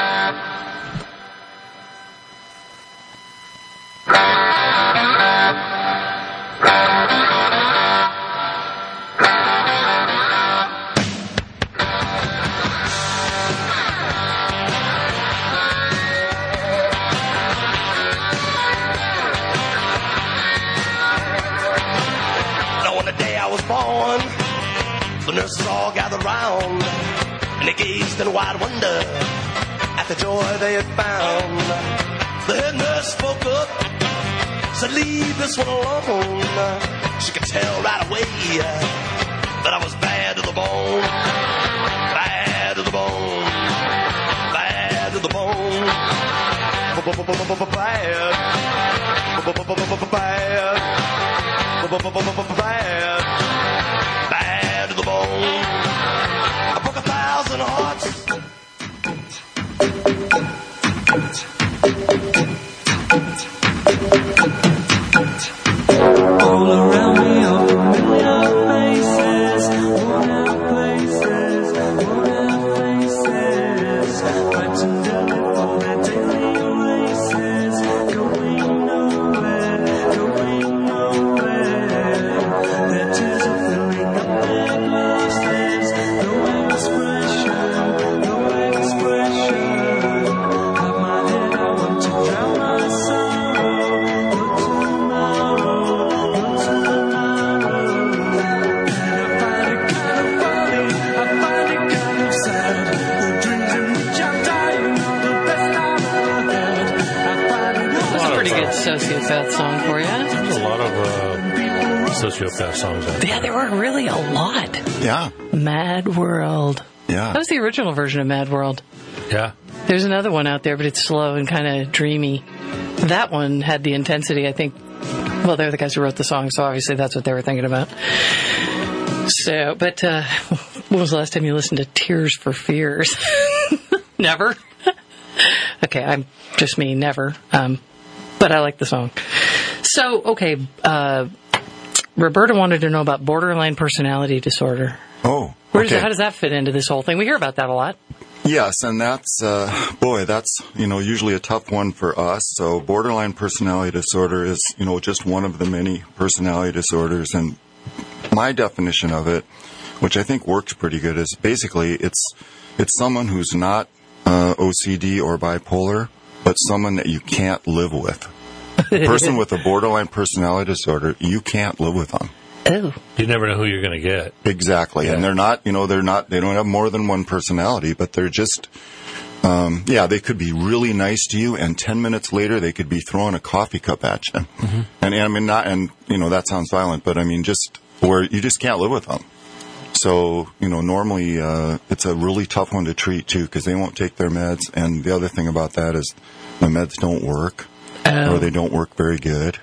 Now on the day I was born, the nurses all gathered round, and they gazed in wide wonder at the joy they had found. The head nurse spoke up, said, "Leave this one alone." She could tell right away that I was bad to the bone, bad to the bone, bad to the bone, bad, bad. Bad, bad to the bone. I broke a thousand hearts. All around me are familiar faces, worn out places, worn out faces, fighting daily for their daily races, going nowhere, going nowhere. Their tears are filling up their glasses, no expression, no expression. Out my head I want to drown my sorrow, no tomorrow. That's a pretty good sociopath song for you. there's a lot of uh, sociopath songs out there. Yeah, there were really a lot. Yeah. Mad World. Yeah. That was the original version of Mad World. Yeah. There's another one out there, but it's slow and kind of dreamy. That one had the intensity, I think. Well, they're the guys who wrote the song, so obviously that's what they were thinking about. So, but uh, when was the last time you listened to Tears for Fears? Never? Okay, I'm just me, never. Um, but I like the song. So, okay, uh, Roberta wanted to know about borderline personality disorder. Oh. Where does okay. how does that fit into this whole thing? We hear about that a lot. Yes, and that's, uh, boy, that's, you know, usually a tough one for us. So borderline personality disorder is, you know, just one of the many personality disorders. And my definition of it, which I think works pretty good, is basically it's it's someone who's not uh, O C D or bipolar, but someone that you can't live with. A person with a borderline personality disorder, you can't live with them. Oh. You never know who you're going to get. Exactly. Yeah. And they're not, you know, they're not, they don't have more than one personality, but they're just, Um, yeah, they could be really nice to you, and ten minutes later they could be throwing a coffee cup at you. Mm-hmm. And, and I mean, not, and you know, that sounds violent, but I mean, just where you just can't live with them. So, you know, normally uh, it's a really tough one to treat too, because they won't take their meds. And the other thing about that is the meds don't work, um, or they don't work very good.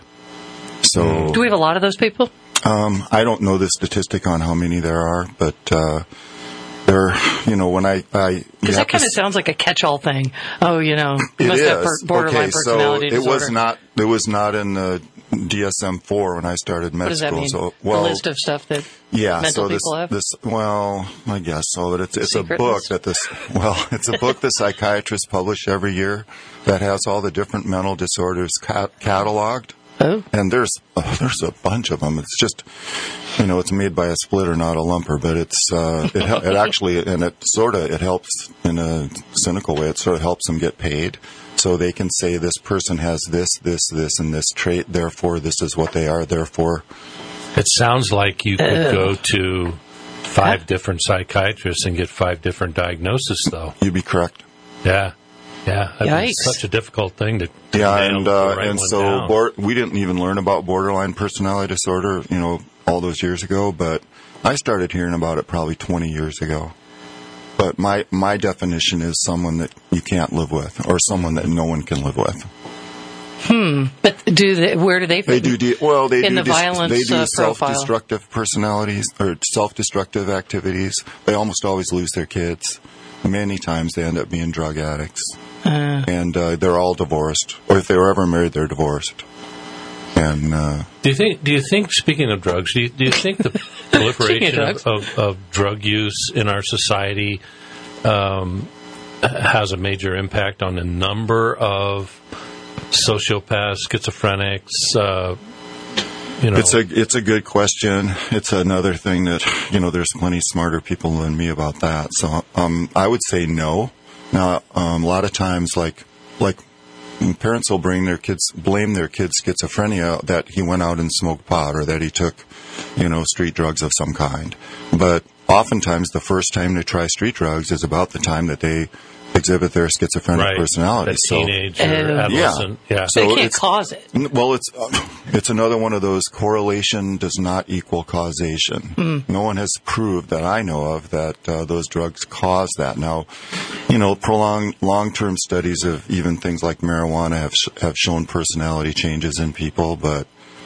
So, do we have a lot of those people? Um, I don't know the statistic on how many there are, but. Uh, There, you know, when I, I because that kind of sounds like a catch-all thing. Oh, you know, you it must is. have per- borderline okay, personality so it disorder. was not. It was not in the D S M four when I started med what does that school. mean? So, well, a list of stuff that yeah, mental so this, people have. This, well, I guess so. But it's it's Secret a book list? that this. Well, it's a book the psychiatrists publish every year that has all the different mental disorders cat- cataloged. Oh. And there's oh, there's a bunch of them. It's just, you know, it's made by a splitter, not a lumper. But it's uh, it, hel- it actually, and it sort of it helps in a cynical way. It sort of helps them get paid, so they can say this person has this, this, this, and this trait. Therefore, this is what they are. Therefore, it sounds like you could Uh. go to five different psychiatrists and get five different diagnoses, though. you'd be correct. Yeah. Yeah, that's Yikes. such a difficult thing to, to Yeah, nail and the uh, right and one so down. bor- we didn't even learn about borderline personality disorder, you know, all those years ago. But I started hearing about it probably twenty years ago. But my my definition is someone that you can't live with, or someone that no one can live with. Hmm. But do they, where do they They fit do de- well. They in do the dis- violence they do uh, profile? self-destructive personalities or self-destructive activities. They almost always lose their kids. Many times they end up being drug addicts. Uh, And uh, they're all divorced, or if they were ever married, they're divorced. And uh, Do you think? Do you think? Speaking of drugs, do you, do you think the proliferation drugs. of, of, of drug use in our society um, has a major impact on the number of sociopaths, schizophrenics? Uh, you know, it's a it's a good question. It's another thing that, you know, there's plenty smarter people than me about that. So um, I would say no. Now, um, a lot of times, like like parents will bring their kids, blame their kids' schizophrenia that he went out and smoked pot or that he took, you know, street drugs of some kind. But oftentimes, the first time they try street drugs is about the time that they exhibit their schizophrenic right, personality. that So, teenage or Uh, adolescent. Yeah. So they can't it's- cause it. N- Well, it's uh, it's another one of those correlation does not equal causation. Mm. No one has proved that I know of that uh, those drugs cause that. Now, you know, prolonged long-term studies of even things like marijuana have sh- have shown personality changes in people, but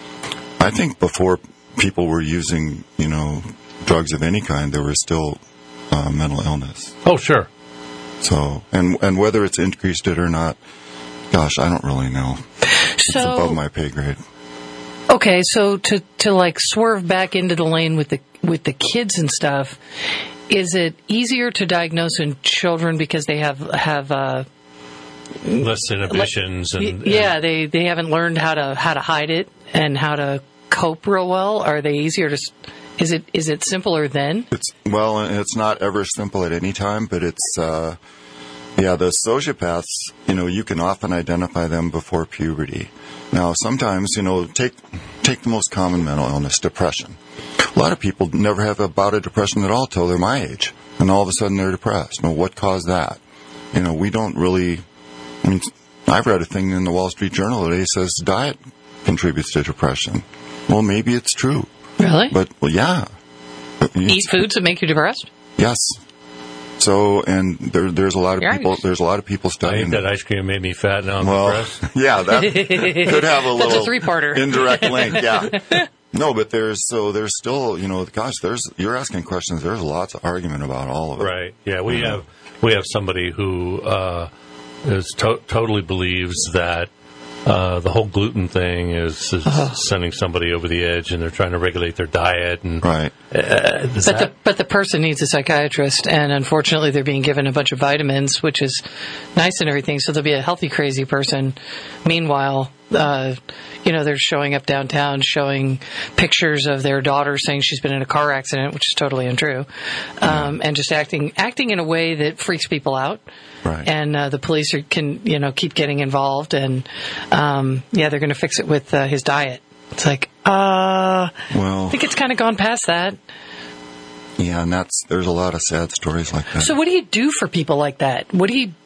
I think before people were using, you know, drugs of any kind, there was still uh, mental illness. Oh, sure. So, and and whether it's increased it or not, gosh, I don't really know. It's So- above my pay grade. Okay, so to to like swerve back into the lane with the with the kids and stuff, is it easier to diagnose in children because they have have uh, Less inhibitions y- and, yeah and they they haven't learned how to how to hide it and how to cope real well? Are they easier to? s- Is it is it simpler then? It's well, it's not ever simple at any time, but it's uh, yeah. The sociopaths, you know, you can often identify them before puberty. Now, sometimes, you know, take take the most common mental illness, depression. A lot of people never have a bout of depression at all till they're my age, and all of a sudden they're depressed. Now, what caused that? You know, we don't really. I mean, I've read a thing in the Wall Street Journal today that says diet contributes to depression. Well, maybe it's true. Really? But, well, yeah. Eat foods that make you depressed? Yes. So, and there, there's a lot of You're people. right. There's a lot of people I studying. ate that ice cream made me fat. Now I'm well, depressed. yeah, that could have a That's a little three-parter. indirect link. Yeah. No, but there's so there's still, you know, gosh, there's you're asking questions. There's lots of argument about all of it. Right. Yeah. We Yeah. have we have somebody who uh, is to- totally believes that uh, the whole gluten thing is, is sending somebody over the edge, and they're trying to regulate their diet. And Right. uh, is But the that- but the person needs a psychiatrist, and unfortunately, they're being given a bunch of vitamins, which is nice and everything. So they'll be a healthy, crazy person. Meanwhile, uh, you know, they're showing up downtown, showing pictures of their daughter, saying she's been in a car accident, which is totally untrue, um, and just acting acting in a way that freaks people out. Right. And uh, the police are, can, you know, keep getting involved, and um, yeah, they're going to fix it with uh, his diet. It's like, uh, Well, I think it's kind of gone past that. yeah, and that's there's a lot of sad stories like that. So what do you do for people like that? What do you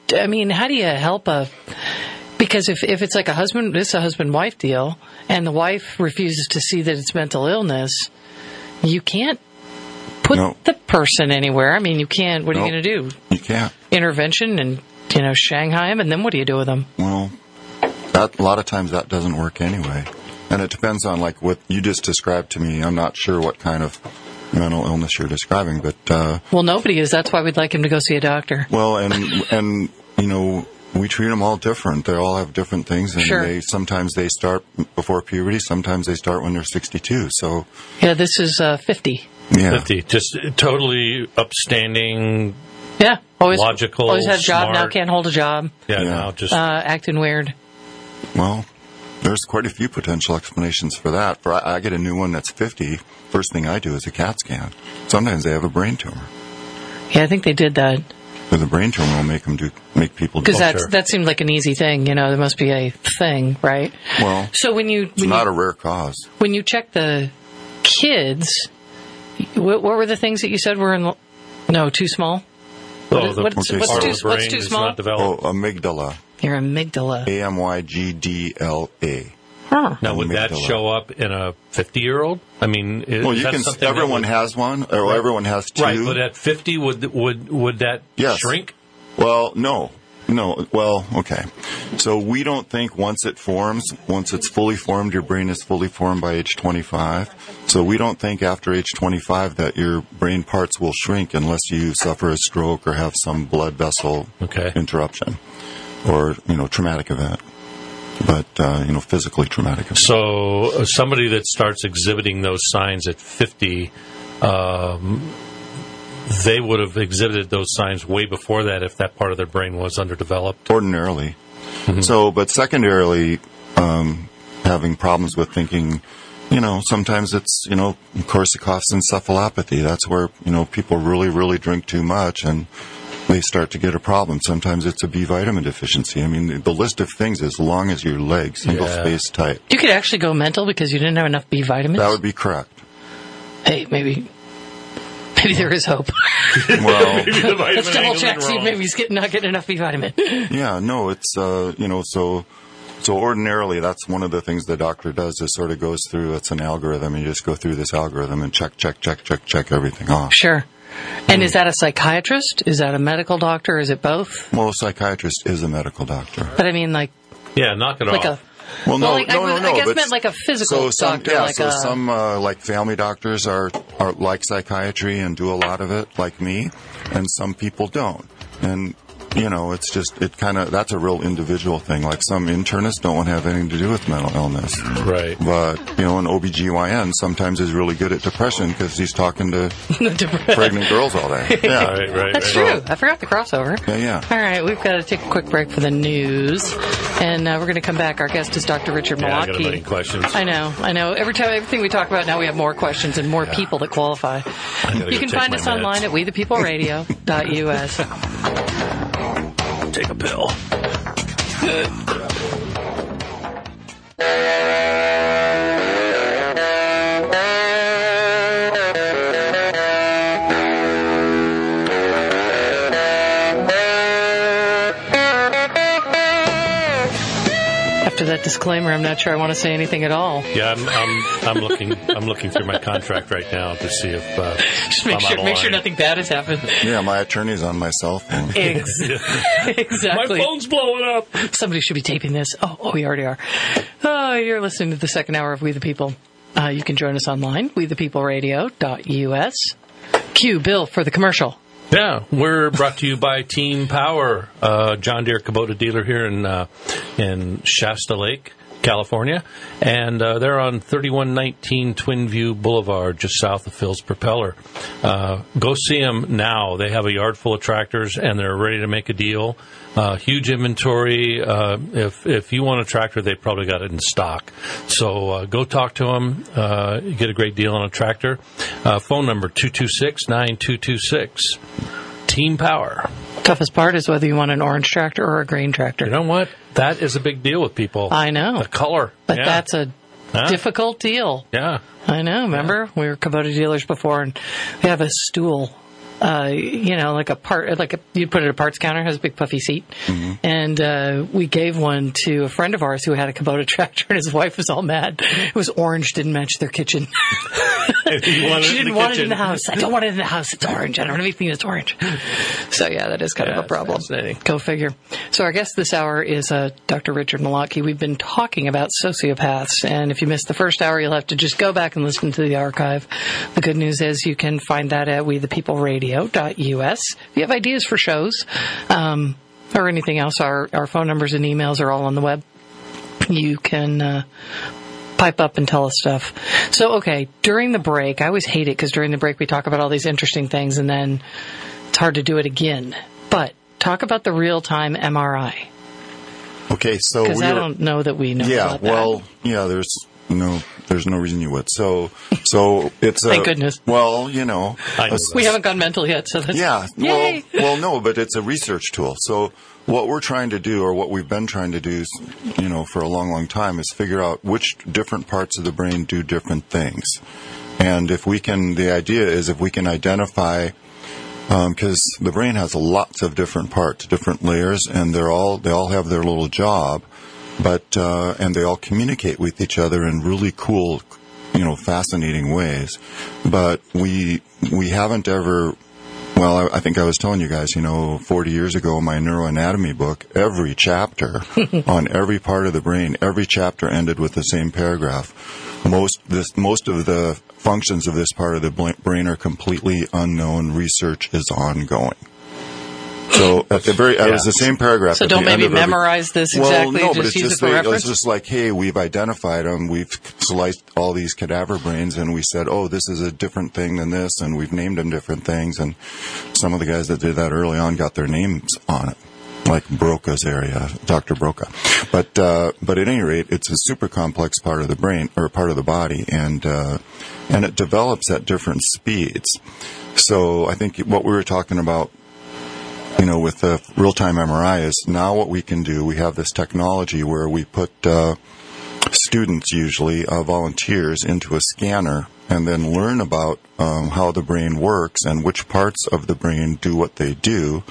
I mean, how do you help a? Because if if it's like a husband, this is a husband-wife deal, and the wife refuses to see that it's mental illness, you can't put No. the person anywhere. I mean, you can't. What are Nope. you going to do? You can't. Intervention and you know Shanghai him, and then what do you do with them? Well, that, a lot of times that doesn't work anyway. And it depends on, like, what you just described to me. I'm not sure what kind of mental illness you're describing, but, uh, Well, nobody is. That's why we'd like him to go see a doctor. well, and, and, you know, we treat them all different. They all have different things, and Sure. they, sometimes they start before puberty, sometimes they start when they're sixty-two, so, Yeah, this is uh, fifty. yeah. fifty. Just totally upstanding. Yeah, always Logical, Always had a job, now smart. can't hold a job. Yeah, Yeah. now just. Uh, acting weird. Well, there's quite a few potential explanations for that. For I, I get a new one that's fifty. First thing I do is a CAT scan. Sometimes they have a brain tumor. Yeah, I think they did that With a brain tumor, will make them do make people do. because that's sure. that seemed like an easy thing. You know, there must be a thing, right? Well, So when you it's when not you, a rare cause. when you check the kids, what, what were the things that you said were in? No, too small. oh, is- the what's- part what's of too- the brain what's too is small? not Oh, developed. amygdala. Your amygdala. A M Y G D L A. Huh. Now, would that amygdala. show up in a fifty-year-old? I mean, is, Well, is you that can. something that Everyone would- has one, or everyone has two. Right, but at fifty, would would would that Yes. shrink? Well, no. No, well, okay. So we don't think once it forms, once it's fully formed, your brain is fully formed by age twenty-five. So we don't think after age twenty-five that your brain parts will shrink unless you suffer a stroke or have some blood vessel Okay. interruption or, you know, traumatic event. But, uh, you know, physically traumatic event. So uh, somebody that starts exhibiting those signs at fifty, um, they would have exhibited those signs way before that if that part of their brain was underdeveloped. Ordinarily. So, but secondarily, um, having problems with thinking, you know, sometimes it's, you know, Korsakoff's encephalopathy. That's where, you know, people really, really drink too much and they start to get a problem. Sometimes it's a B vitamin deficiency. I mean, the, the list of things is long as your leg, single Yeah. space type. You could actually go mental because you didn't have enough B vitamins. That would be correct. Hey, maybe, maybe there is hope. Well, Let's double check, see if maybe he's getting, not getting enough B vitamin. yeah, no, it's, uh, you know, so, so ordinarily that's one of the things the doctor does is sort of goes through, it's an algorithm, and you just go through this algorithm and check, check, check, check, check everything off. Sure. And is that a psychiatrist? Is that a medical doctor? Is it both? Well, a psychiatrist is a medical doctor. But I mean, like, Yeah, knock it like off. a. Well, no, Well, like, no, I, no, was- no. I guess but meant like a physical so some, doctor, yeah, like so a. some uh, like family doctors are are like psychiatry and do a lot of it, like me, and some people don't. And you know, it's just it kind of that's a real individual thing. Like some internists don't want to have anything to do with mental illness, Right. but you know, an O B G Y N sometimes is really good at depression because he's talking to pregnant girls all day. Yeah, Right, right, That's right. true. I forgot the crossover. yeah, yeah. All right, we've got to take a quick break for the news, and uh, we're going to come back. Our guest is Doctor Richard Yeah, I got a Malaki. million questions. I know, I know. Every time, everything we talk about now, we have more questions and more people that qualify. gotta You go can take find my us meds. online at we the people radio dot U S. Take a pill. After that disclaimer, I'm not sure I want to say anything at all. Yeah, I'm, I'm, I'm looking. I'm looking through my contract right now to see if uh, Just make I'm sure, out of make sure line. nothing bad has happened. Yeah, my attorney's on my cell phone. Ex- My exactly. phone's blowing up. Somebody should be taping this. Oh, oh, we already are. Oh, you're listening to the second hour of We the People. Uh, you can join us online, we the people radio dot U S. Cue Bill for the commercial. Yeah, we're brought to you by Team Power, uh, John Deere Kubota dealer here in uh, in Shasta Lake, California, and uh, they're on thirty-one nineteen Twin View Boulevard, just south of Phil's Propeller. Uh, go see them now. They have a yard full of tractors, and they're ready to make a deal. Uh, huge inventory. Uh, if if you want a tractor, they probably got it in stock. So uh, go talk to them. Uh, you get a great deal on a tractor. Uh, phone number two two six, nine two two six. Team Power. Toughest part is whether you want an orange tractor or a green tractor. You know what? That is a big deal with people. I know. The color. But Yeah. that's a Huh? difficult deal. Yeah. I know. Remember, we were Kubota dealers before, and we have a stool uh, you know, like a part, like a, you'd put it at a parts counter, has a big puffy seat. Mm-hmm. And uh, we gave one to a friend of ours who had a Kubota tractor, and his wife was all mad. It was orange, didn't match their kitchen. You wanted she it in didn't the want kitchen. it in the house. I don't want it in the house. It's orange. I don't want anything that's orange. So, yeah, that is kind Yeah, of a problem. fascinating. Go figure. So our guest this hour is uh, Doctor Richard Malotky. We've been talking about sociopaths, and if you missed the first hour, you'll have to just go back and listen to the archive. The good news is you can find that at we the people radio dot U S. If you have ideas for shows um, or anything else, our, our phone numbers and emails are all on the web. You can uh, pipe up and tell us stuff. So, okay, during the break, I always hate it because during the break we talk about all these interesting things, and then it's hard to do it again. But talk about the real-time M R I. Okay, so Because we I were- don't know that we know yeah, about that. well, yeah, there's no, there's no reason you would. So, so it's a, Thank goodness. Well, you know, I know a- that. We haven't gone mental yet, so that's... yeah, Yay! well, well, no, but it's a research tool. So what we're trying to do, or what we've been trying to do, you know, for a long, long time, is figure out which different parts of the brain do different things. And if we can, the idea is if we can identify, because the brain has lots of different parts, different layers, and they're all they all have their little job, but uh, and they all communicate with each other in really cool, you know, fascinating ways. But we we haven't ever. Well, I, I think I was telling you guys, you know, forty years ago, my neuroanatomy book, every chapter on every part of the brain, every chapter ended with the same paragraph. Most this most of the functions of this part of the bl- brain are completely unknown. Research is ongoing. So at the very, it was the same paragraph. So at don't the end maybe of every- memorize this Well, exactly, no, just but it's use just it for they- reference? It's just like, hey, we've identified them, we've sliced all these cadaver brains, and we said, oh, this is a different thing than this, and we've named them different things, and some of the guys that did that early on got their names on it, like Broca's area, Doctor Broca. But uh, but at any rate, it's a super complex part of the brain or part of the body, and uh, and it develops at different speeds. So I think what we were talking about, you know, with the real-time M R I is now what we can do. We have this technology where we put uh, students, usually uh, volunteers, into a scanner and then learn about um, how the brain works and which parts of the brain do what they do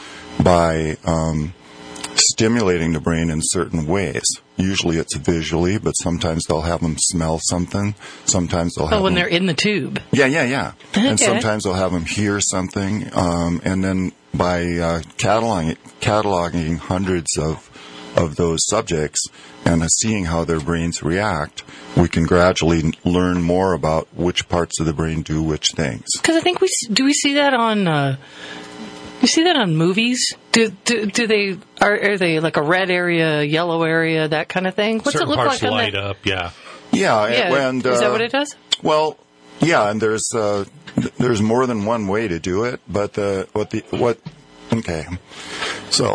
by um, stimulating the brain in certain ways. Usually it's visually, but sometimes they'll have them smell something. Sometimes they'll have Oh, when them they're in the tube. yeah, yeah, yeah. And Okay. sometimes they'll have them hear something, um, and then by uh, cataloging, cataloging hundreds of of those subjects and uh, seeing how their brains react, we can gradually learn more about which parts of the brain do which things. Because I think we s- do we see that on uh, you see that on movies. Do do, do they are, are they like a red area, yellow area, that kind of thing? What's Certain it look parts like on light that? up, yeah. Yeah, Yeah, and is that uh, what it does? Well, yeah, and there's uh, th- there's more than one way to do it, but the what the what okay. So,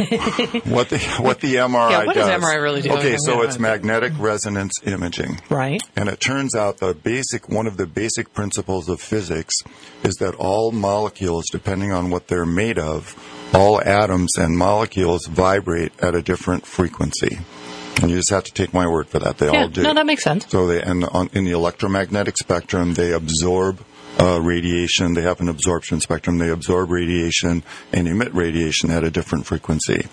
what the what the M R I Yeah, what does does? M R I really do? Okay, Okay, so yeah. it's magnetic resonance imaging, Right. and it turns out the basic one of the basic principles of physics is that all molecules, depending on what they're made of, all atoms and molecules vibrate at a different frequency. And you just have to take my word for that. They Yeah, all do. no, that makes sense. So they, and on, in the electromagnetic spectrum, they absorb uh, radiation. They have an absorption spectrum. They absorb radiation and emit radiation at a different frequency.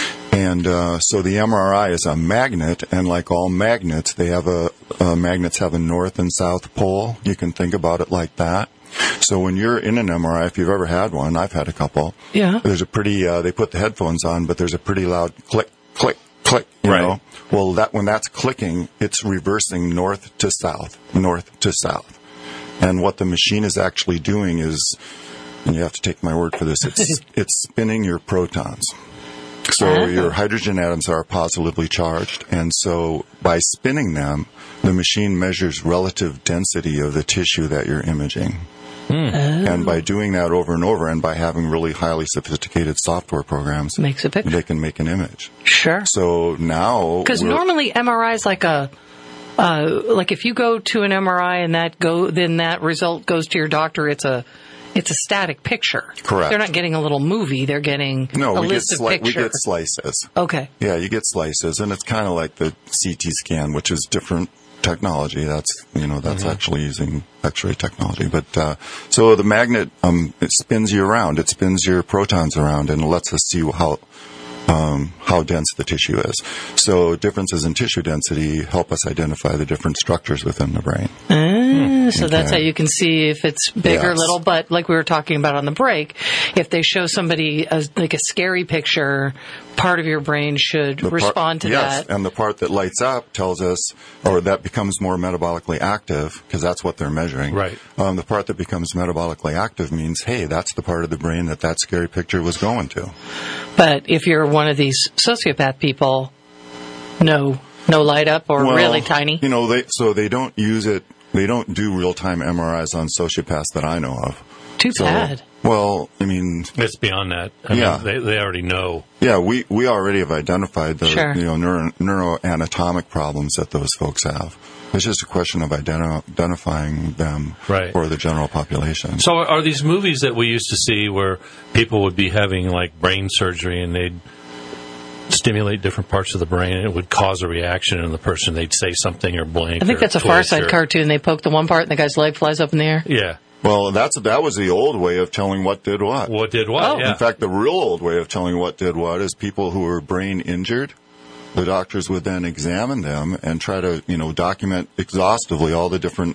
And uh, so the M R I is a magnet, and like all magnets, they have a uh, magnets have a north and south pole. You can think about it like that. So when you're in an M R I, if you've ever had one, I've had a couple. Yeah. There's a pretty. Uh, they put the headphones on, but there's a pretty loud click, click, click. You Right. know. Well, that when that's clicking, it's reversing north to south, north to south. And what the machine is actually doing is, and you have to take my word for this, it's it's spinning your protons. So Ah. your hydrogen atoms are positively charged, and so by spinning them, the machine measures relative density of the tissue that you're imaging. And by doing that over and over, and by having really highly sophisticated software programs, Makes a picture. they can make an image. Sure. So now, Because we're- normally M R I is like a, uh, like if you go to an M R I and that go, then that result goes to your doctor. It's a, it's a static picture. Correct. They're not getting a little movie. They're getting no, a we get list of sli- we pictures. get slices. Okay. Yeah, you get slices, and it's kind of like the C T scan, which is different technology. That's, you know, that's mm-hmm. actually using X-ray technology. But, uh, so the magnet, um, it spins you around. It spins your protons around and lets us see how, um, how dense the tissue is. So differences in tissue density help us identify the different structures within the brain. Ah, so okay. that's how you can see if it's big or Yes. little. But like we were talking about on the break, if they show somebody a, like a scary picture, part of your brain should The part- respond to yes, that. and the part that lights up tells us, or that becomes more metabolically active, because that's what they're measuring. Right. Um, the part that becomes metabolically active means, hey, that's the part of the brain that that scary picture was going to. But if you're one of these sociopath people, no, no light up or Well, really tiny. You know, they so they don't use it. They don't do real-time M R Is on sociopaths that I know of. Too So, bad. Well, I mean, It's beyond that. I Yeah. mean, they, they already know. yeah, we, we already have identified the Sure. you know neuro, neuroanatomic problems that those folks have. It's just a question of identi- identifying them Right. for the general population. So are these movies that we used to see where people would be having like brain surgery and they'd stimulate different parts of the brain and it would cause a reaction in the person, they'd say something or blink? I think or that's a twitch Far Side or- cartoon. They poke the one part and the guy's leg flies up in the air. Yeah. Well, that's that was the old way of telling what did what. What did what? Oh. Yeah. In fact, the real old way of telling what did what is people who were brain injured. The doctors would then examine them and try to, you know, document exhaustively all the different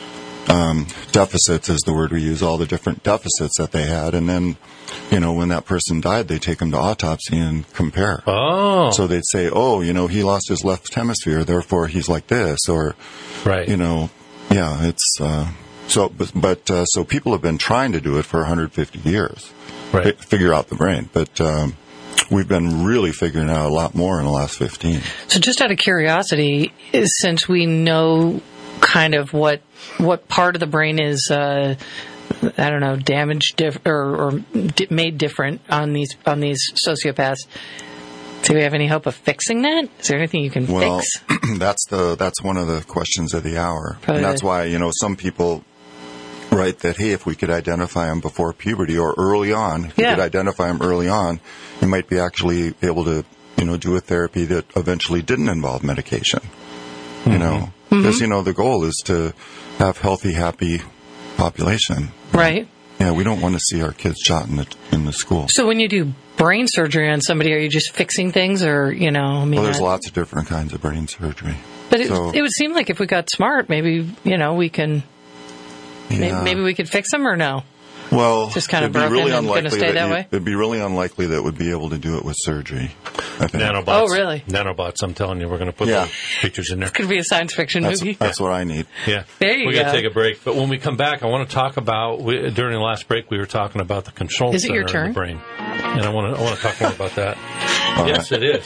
um, deficits, is the word we use, all the different deficits that they had. And then, you know, when that person died, they take them to autopsy and compare. Oh. So they'd say, oh, you know, he lost his left hemisphere, therefore he's like this. Or, right. you know, yeah, it's... Uh, so, but, but uh, so people have been trying to do it for one hundred fifty years. Right. Fi- figure out the brain. But... Um, we've been really figuring out a lot more in the last fifteen. So just out of curiosity, is- since we know kind of what what part of the brain is, uh, I don't know, damaged diff- or, or di- made different on these on these sociopaths, do we have any hope of fixing that? Is there anything you can Well, fix? that's the that's one of the questions of the hour. Probably. And that's why, you know, some people write that, hey, if we could identify them before puberty or early on, if Yeah. we could identify them early on, you might be actually able to, you know, do a therapy that eventually didn't involve medication. Mm-hmm. You know, because, you know, the goal is to have healthy, happy population. Right. Yeah, we don't want to see our kids shot in the, in the school. So when you do brain surgery on somebody, are you just fixing things, or you know? I mean, Well, there's that- lots of different kinds of brain surgery. But it, So- it would seem like if we got smart, maybe you know we can. may- Yeah. Maybe we could fix them, or no? Well, Just kind of it'd be broken really and gonna unlikely stay that that you- way? It'd be really unlikely that we'd be able to do it with surgery. I think. Nanobots. Oh, really? Nanobots, I'm telling you, we're going to put Yeah. the pictures in there. Could be a science fiction That's, movie. that's what I need. Yeah. There you we got go. to take a break. But when we come back, I want to talk about, we, during the last break, we were talking about the control Is it center your turn? in the brain. And I want to I want to talk more about that. All yes, right. it is.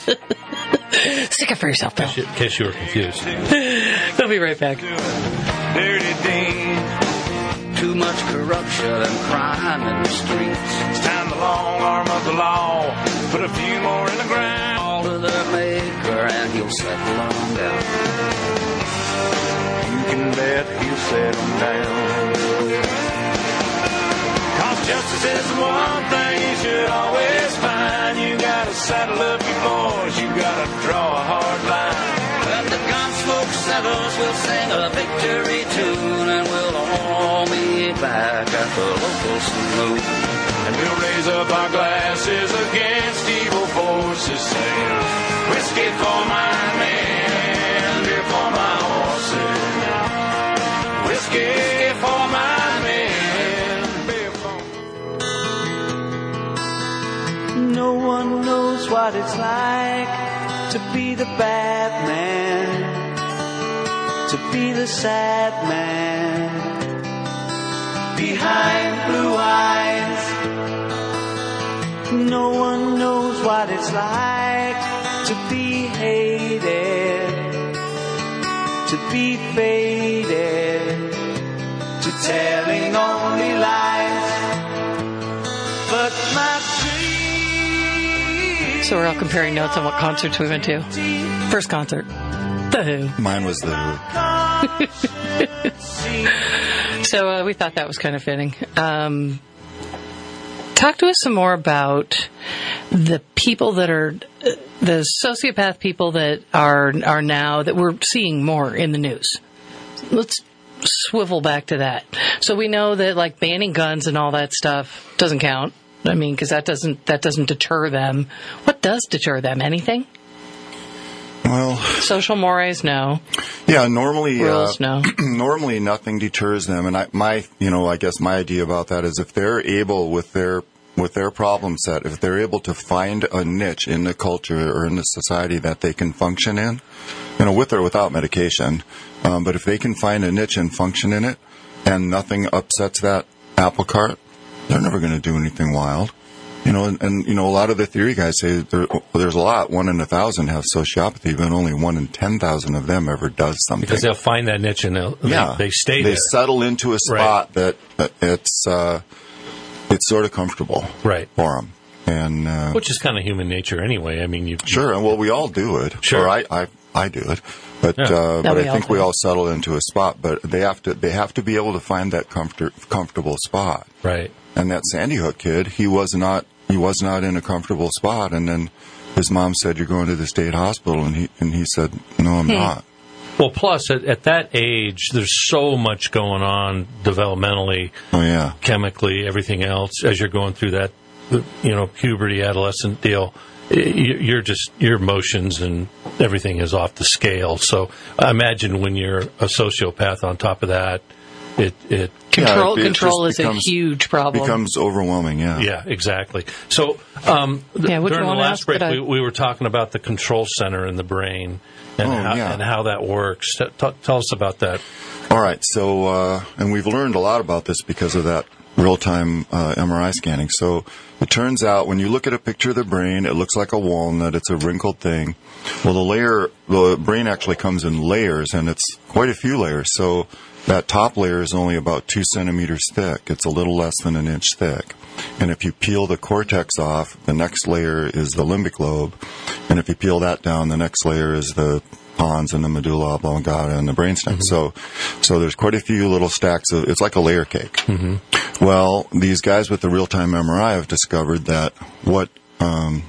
Stick up for yourself, Bill. In case you were confused. We'll be right back. Dirty Dean. Too much corruption and crime in the streets. It's time the long arm of the law put a few more in the ground. All to their maker and he'll settle on down. You can bet he'll settle down. Cause justice is the one thing you should always find. You gotta saddle up your boys, you gotta draw a hard line. When the gunsmoke settles, we'll sing a victory tune and we'll all meet back at the local saloon. And we'll raise up our glasses against evil forces, saying, whiskey for my men, beer for my horses. Whiskey for my men, beer for... No one knows what it's like to be the bad man, to be the sad man behind blue eyes. No one knows what it's like to be hated, to be faded, to telling only lies. But my dream. So we're all comparing notes on what concerts we went to. First concert, The Who. Mine was the So uh, we thought that was kind of fitting. Um, Talk to us some more about the people that are the sociopath people that are are now that we're seeing more in the news. Let's swivel back to that. So we know that like banning guns and all that stuff doesn't count. I mean, because that doesn't that doesn't deter them. What does deter them? Anything? Well, social mores, no. Yeah, normally, rules, uh, no. normally nothing deters them. And I, my, you know, I guess my idea about that is if they're able with their with their problem set, if they're able to find a niche in the culture or in the society that they can function in, you know, with or without medication, um, but if they can find a niche and function in it, and nothing upsets that apple cart, they're never going to do anything wild. You know, and, and, you know, a lot of the theory guys say there, there's a lot. One in a thousand have sociopathy, but only one in ten thousand of them ever does something. Because they'll find that niche and they'll, yeah, they, they stay they there. settle into a spot right. that, that it's uh, it's sort of comfortable right. for them. And, uh, which is kind of human nature anyway. I mean, you Sure, and well, we all do it. Sure. Or I, I, I do it. But, yeah. uh, but I think all we all settle into a spot. But they have to they have to be able to find that comfort, comfortable spot. Right. And that Sandy Hook kid, he was not he was not in a comfortable spot. And then his mom said, "You're going to the state hospital," and he and he said, "No, I'm hmm. not." Well, plus at, at that age, there's so much going on developmentally, oh yeah, chemically, everything else as you're going through that, you know, puberty, adolescent deal. You're just your emotions and everything is off the scale. So I imagine when you're a sociopath on top of that, it it control yeah, it, it control is becomes, a huge problem. Becomes overwhelming. Yeah. Yeah. Exactly. So um, th- yeah, during the last break, I... we, we were talking about the control center in the brain and, oh, how, yeah. and how that works. T- t- tell us about that. All right. So uh, and we've learned a lot about this because of that real-time uh, M R I scanning. So it turns out when you look at a picture of the brain, it looks like a walnut. It's a wrinkled thing. Well, the layer, the brain actually comes in layers, and it's quite a few layers. So that top layer is only about two centimeters thick. It's a little less than an inch thick. And if you peel the cortex off, the next layer is the limbic lobe. And if you peel that down, the next layer is the pons and the medulla oblongata and the brainstem. Mm-hmm. So, so there's quite a few little stacks of, it's like a layer cake. Mm-hmm. Well, these guys with the real-time M R I have discovered that what, um,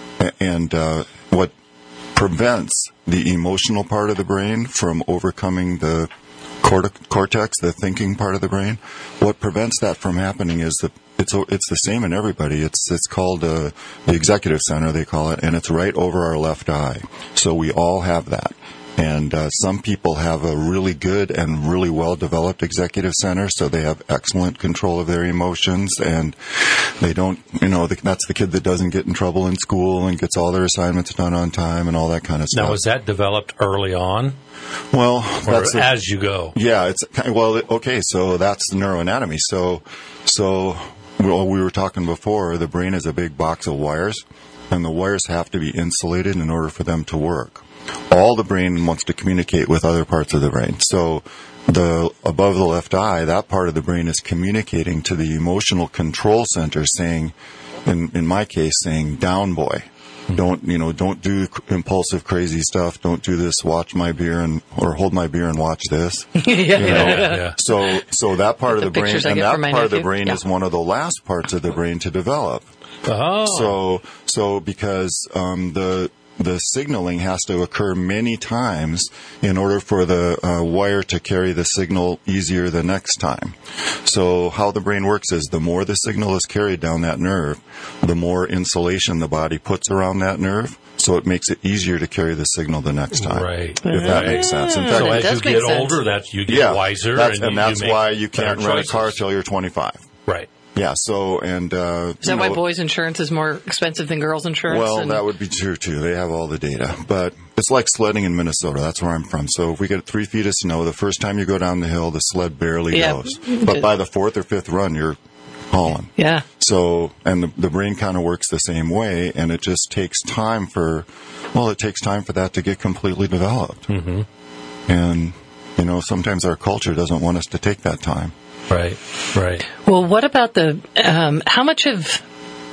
and, uh, what prevents the emotional part of the brain from overcoming the corte- cortex, the thinking part of the brain, what prevents that from happening is the It's it's the same in everybody. It's it's called uh, the executive center, they call it, and it's right over our left eye. So we all have that. And uh, some people have a really good and really well-developed executive center, so they have excellent control of their emotions, and they don't, you know, the, that's the kid that doesn't get in trouble in school and gets all their assignments done on time and all that kind of stuff. Now, was that developed early on? Well, or that's a, as you go? Yeah, it's well, okay. So that's the neuroanatomy. So, so. Well, we were talking before, the brain is a big box of wires, and the wires have to be insulated in order for them to work. All the brain wants to communicate with other parts of the brain. So the above the left eye, that part of the brain is communicating to the emotional control center, saying, in, in my case, saying, down boy. Don't, you know, don't do impulsive, crazy stuff. Don't do this, watch my beer and, or hold my beer and watch this. yeah, you know? yeah, yeah. So, so that part the of the brain, and that part nephew. of the brain yeah. is one of the last parts of the brain to develop. Oh. So, so because, um, the, the signaling has to occur many times in order for the uh, wire to carry the signal easier the next time. So how the brain works is the more the signal is carried down that nerve, the more insulation the body puts around that nerve, so it makes it easier to carry the signal the next time. Right. If that makes sense. In fact, so it as you get older, that's you get yeah, wiser. That's, and, and you, that's you make why you can't rent choices. a car till you're twenty-five. Right. Yeah, so, and, uh... Is that why boys' insurance is more expensive than girls' insurance? Well, and... that would be true, too. They have all the data. But it's like sledding in Minnesota. That's where I'm from. So if we get three feet of snow, the first time you go down the hill, the sled barely yeah. goes. But by the fourth or fifth run, you're hauling. Yeah. So, and the, the brain kind of works the same way, and it just takes time for, well, it takes time for that to get completely developed. Mm-hmm. And, you know, sometimes our culture doesn't want us to take that time. Right, right. Well, what about the, um, how much of,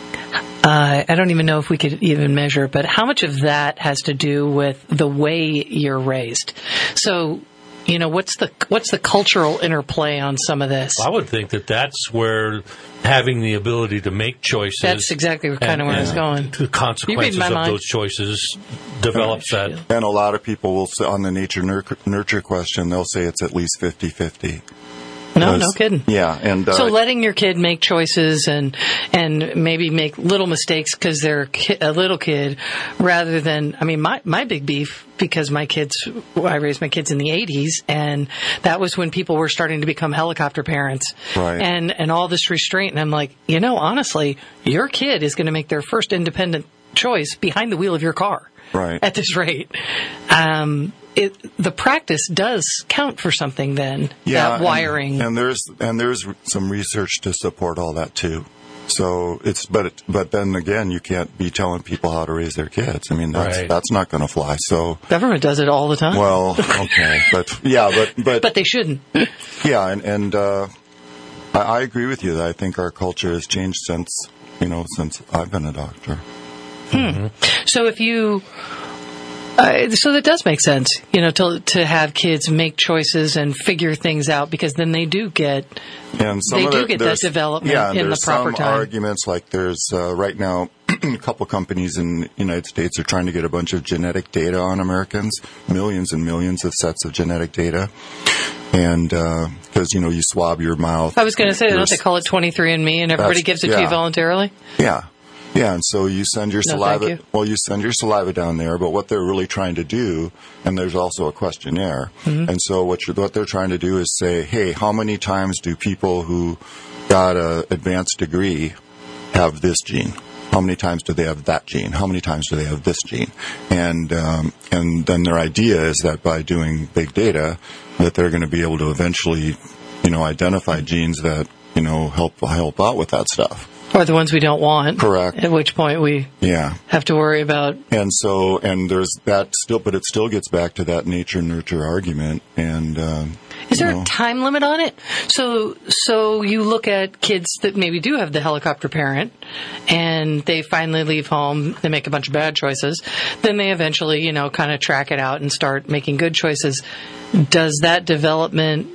uh, I don't even know if we could even measure, but how much of that has to do with the way you're raised? So you know, what's the what's the cultural interplay on some of this? I would think that that's where having the ability to make choices. That's exactly kind of where I was going. The consequences of mind. those choices develops Oh, that. And a lot of people will say on the nature nurture, nurture question, they'll say it's at least fifty-fifty. No, no kidding. Yeah, and uh, So letting your kid make choices and and maybe make little mistakes because they're a, ki- a little kid, rather than, I mean, my my big beef, because my kids, I raised my kids in the eighties, and that was when people were starting to become helicopter parents, Right. and and all this restraint. And I'm like, you know, honestly, your kid is going to make their first independent choice behind the wheel of your car, Right. at this rate. Um, it, the practice does count for something then, yeah, that and- wiring. and, there's and there's some research to support all that too. So it's but it, but then again, you can't be telling people how to raise their kids. I mean, that's Right. that's not going to fly. So Government does it all the time. well, okay, but yeah, but but But they shouldn't. yeah, and and uh, I, I agree with you that I think our culture has changed since you know since I've been a doctor. So if you, uh, so that does make sense, you know, to to have kids make choices and figure things out, because then they do get, And some They of do the, get that there's- development yeah, and in the there's proper some time. arguments like there's uh, right now a couple companies in the United States are trying to get a bunch of genetic data on Americans, millions and millions of sets of genetic data, and because you know you swab your mouth. I was going to say, your don't they call it twenty-three and me, and everybody That's- gives it to you yeah. voluntarily? Yeah. Yeah, and so you send your No, saliva. thank you. Well, you send your saliva down there, but what they're really trying to do, and there's also a questionnaire, Mm-hmm. and so what you're, what they're trying to do is say, hey, how many times do people who got a advanced degree have this gene? How many times do they have that gene? How many times do they have this gene? And um, and then their idea is that by doing big data, that they're going to be able to eventually, you know, identify genes that you know help help out with that stuff. Or the ones we don't want. Correct. At which point we Yeah. have to worry about. And so, and there's that still, but it still gets back to that nature nurture argument. And um, Is there you know, a time limit on it? So, so you look at kids that maybe do have the helicopter parent, and they finally leave home. They make a bunch of bad choices. Then they eventually, you know, kind of track it out and start making good choices. Does that development?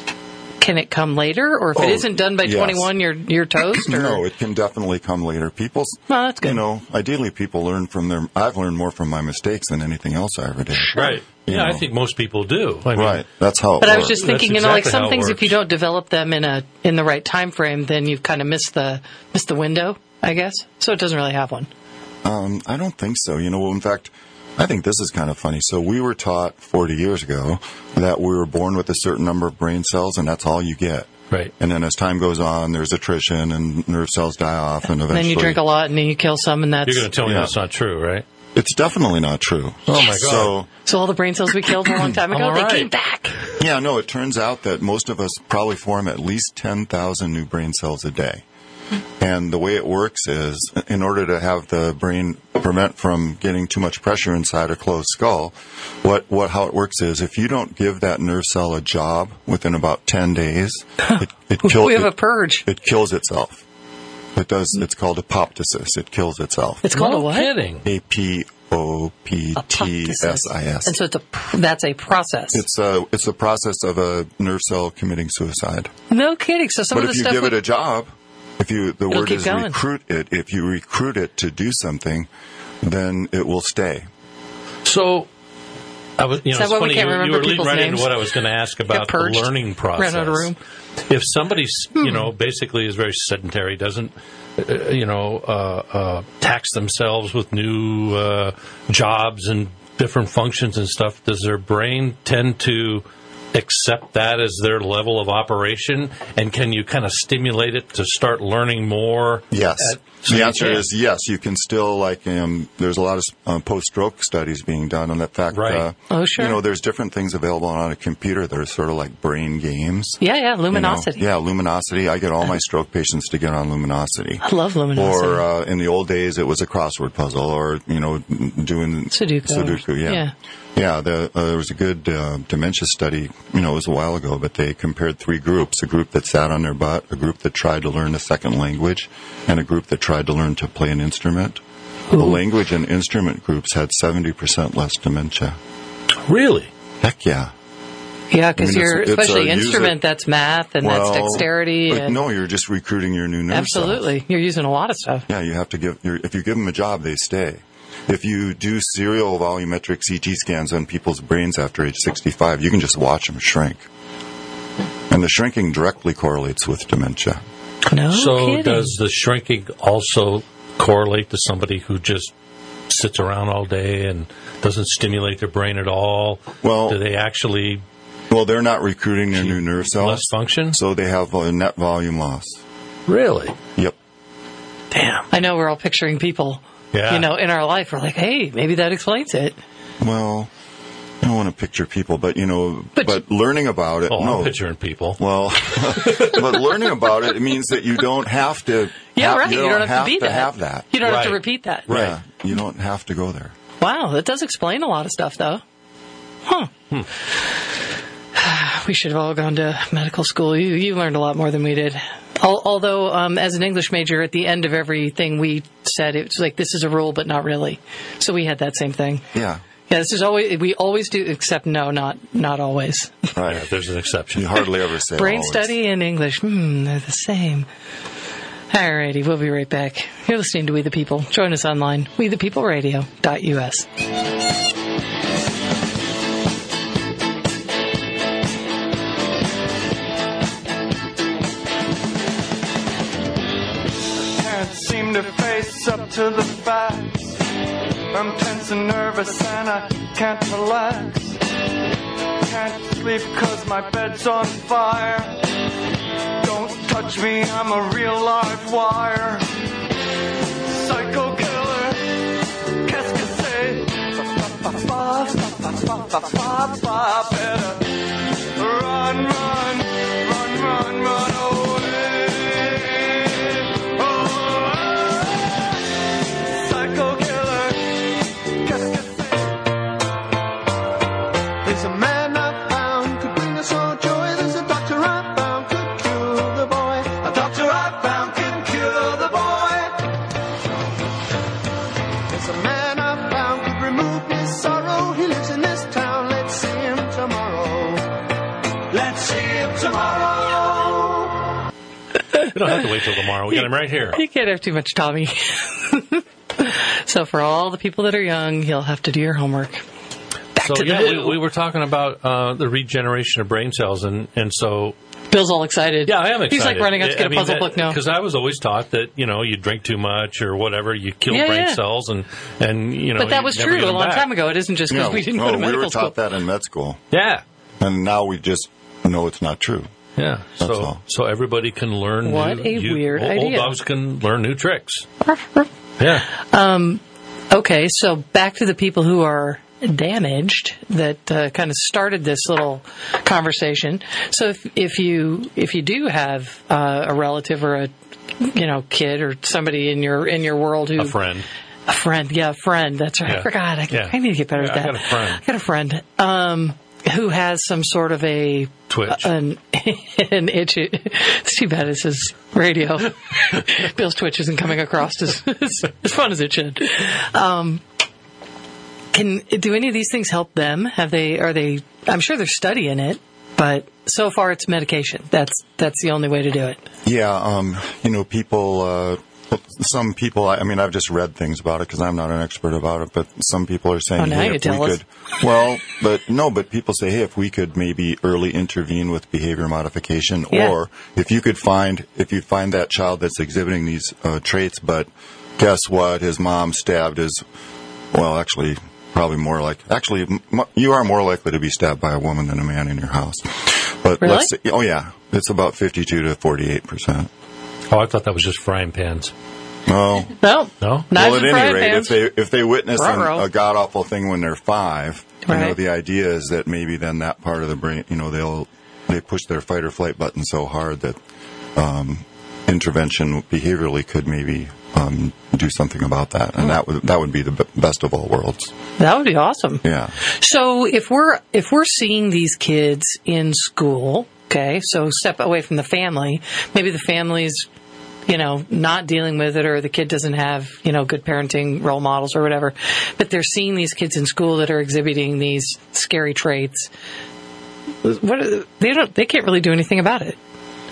Can it come later, or if Oh, it isn't done by yes. twenty-one, you're you're toast? Or? No, it can definitely come later. People, Well, that's good. you know, ideally people learn from their. I've learned more from my mistakes than anything else I ever did. Right. You Yeah, I know. think most people do. I mean, Right. That's how. It But I was works. just thinking, That's you know, like exactly some how it things, if you works. don't develop them in a in the right time frame, then you've kind of missed the missed the window, I guess. So it doesn't really have one. Um, I don't think so. You know, in fact, I think this is kind of funny. So we were taught forty years ago that we were born with a certain number of brain cells, and that's all you get. Right. And then as time goes on, there's attrition, and nerve cells die off, and And eventually then you drink a lot, and then you kill some, and that's You're going to tell me Yeah. that's not true, right? It's definitely not true. Oh, my God. So, so all the brain cells we killed a long time ago, All they right. came back. yeah, no, it turns out that most of us probably form at least ten thousand new brain cells a day. And the way it works is, in order to have the brain prevent from getting too much pressure inside a closed skull, what, what how it works is, if you don't give that nerve cell a job within about ten days, it, it kills We have it, a purge. it kills itself. It does. It's called apoptosis. It kills itself. It's called no a what? kidding. A P O P T S I S. And so it's a pr- that's a process. It's a it's a process of a nerve cell committing suicide. no kidding. So some But of if the you stuff give we, it a job, if you the word keep is going. recruit it, if you recruit it to do something, then it will stay. So, I was, you Is know, that it's why we funny. can't You, you remember were leading people's right names? into what I was going to ask about the purged. learning process. Ran out of room. If somebody's, you know, basically is very sedentary, doesn't, uh, you know, uh, uh, tax themselves with new uh, jobs and different functions and stuff, does their brain tend to accept that as their level of operation? And can you kind of stimulate it to start learning more? Yes. At- so the you answer can. is yes. You can still, like, um, there's a lot of uh, post-stroke studies being done on that fact. Right. Uh, Oh, sure. You know, there's different things available on a computer that are sort of like brain games. yeah, yeah, you know. luminosity. Yeah, Luminosity. I get all my stroke patients to get on Luminosity. I love luminosity. Or uh, in the old days, it was a crossword puzzle, or you know, doing Sudoku. Sudoku, yeah, Yeah. yeah. The, uh, there was a good uh, dementia study. You know, it was a while ago, but they compared three groups: a group that sat on their butt, a group that tried to learn a second language, and a group that tried to learn to play an instrument. The language and instrument groups had seventy percent less dementia. Really? Heck yeah. Yeah, because I mean, you're, it's- it's especially a user- instrument, that's math and Well, that's dexterity. But and no, you're just recruiting your new nerve cells. absolutely. You're using a lot of stuff. Yeah, you have to give. You're, if you give them a job, they stay. If you do serial volumetric C T scans on people's brains after age sixty-five, you can just watch them shrink, and the shrinking directly correlates with dementia. No So kidding. does the shrinking also correlate to somebody who just sits around all day and doesn't stimulate their brain at all? Well- do they actually Well, they're not recruiting their new nerve cells, less function? so they have a net volume loss. Really? Yep. Damn. I know we're all picturing people, Yeah. you know, in our life. We're like, hey, maybe that explains it. Well, I don't want to picture people, but you know, But but, learning about it. Oh, no. I'm picturing people. Well, but learning about it, it means that you don't have to. Yeah, have, right. You don't, have, be to that. have that. You don't have to Right. repeat that. Right. Yeah, you don't have to go there. Wow, that does explain a lot of stuff, though. Huh. We should have all gone to medical school. You you learned a lot more than we did. Al- Although, um, as an English major, at the end of everything we said, it was like, this is a rule, but not really. So we had that same thing. Yeah, Yeah, this is always, we always do, except no, not not always. right. Yeah, there's an exception. You hardly ever say Brain always. study and English, hmm, they're the same. Alrighty, we'll be right back. You're listening to We the People. Join us online, we the people radio dot U S. Can't seem to face up to the facts. I'm tense and nervous and I can't relax. Can't sleep cause my bed's on fire. Don't touch me, I'm a real live wire. Psycho killer, qu'est-ce que c'est? Ba, ba, ba, ba, ba, ba, ba, better run, run, run, run, run away. Oh, psycho killer, qu'est-ce que c'est? There's a man I found could bring us all joy. There's a doctor I found could cure the boy. A doctor I found can cure the boy. There's a man I found could remove his sorrow. He lives in this town. Let's see him tomorrow. Let's see him tomorrow. We don't have to wait till tomorrow. We got him right here. You can't have too much Tommy. So for all the people that are young, you'll have to do your homework. Back So to yeah, the we, we were talking about uh, the regeneration of brain cells, and, and so Bill's all excited. yeah, I am excited. He's like running out to get a puzzle book now. Because I was always taught that you know you drink too much or whatever, you kill Yeah, brain yeah. cells, and and you know. But that you was never true get a them long back. time ago. It isn't just because No, we didn't no, go to we medical were school. taught that in med school, Yeah, and now we just know it's not true. yeah. That's So all. so everybody can learn. What new, a you- weird old, idea. Old dogs can learn new tricks. Yeah. Okay, so back to the people who are damaged that uh, kind of started this little conversation. So if if you if you do have uh, a relative or a you know kid or somebody in your in your world who A friend. a friend yeah a friend that's right Yeah. I forgot I, Yeah. I need to get better Yeah, at that I got a friend. I got a friend um, who has some sort of a Twitch. an an itch. It's too bad this is radio. Bill's Twitch isn't coming across as as, as fun as it should. Um, can do any of these things help them? Have they? Are they? I'm sure they're studying it, but so far it's medication. That's that's the only way to do it. Yeah, um, you know, people, uh, some people, I mean, I've just read things about it because I'm not an expert about it, but some people are saying, Oh, now hey, you if tell we us. could, well, but no, but people say, hey, if we could maybe early intervene with behavior modification, Yeah. or if you could find, if you find that child that's exhibiting these uh, traits, but guess what, his mom stabbed his, well, actually, probably more like, actually, m- you are more likely to be stabbed by a woman than a man in your house. But Really? let's say, oh yeah, it's about fifty-two to forty-eight percent. Oh, I thought that was just frying pans. No. No, No? knives Well, and at frying any rate, pans. if they if they witness an, Ruh-roh. a god awful thing when they're five, you know, Right. the idea is that maybe then that part of the brain, you know, they'll they push their fight or flight button so hard that um, intervention behaviorally could maybe um, do something about that, and that would that would be the b- best of all worlds. That would be awesome. Yeah. So if we're if we're seeing these kids in school, okay, so step away from the family. Maybe the family's, you know, not dealing with it, or the kid doesn't have, you know, good parenting role models or whatever. But they're seeing these kids in school that are exhibiting these scary traits. what are, they don't they can't really do anything about it.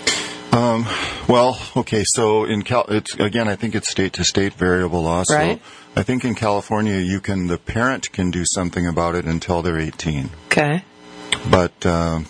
Um, well, okay, so in Cal, it's again, I think it's state to state variable also. Right. I think in California, you can the parent can do something about it until they're eighteen. Okay. But um,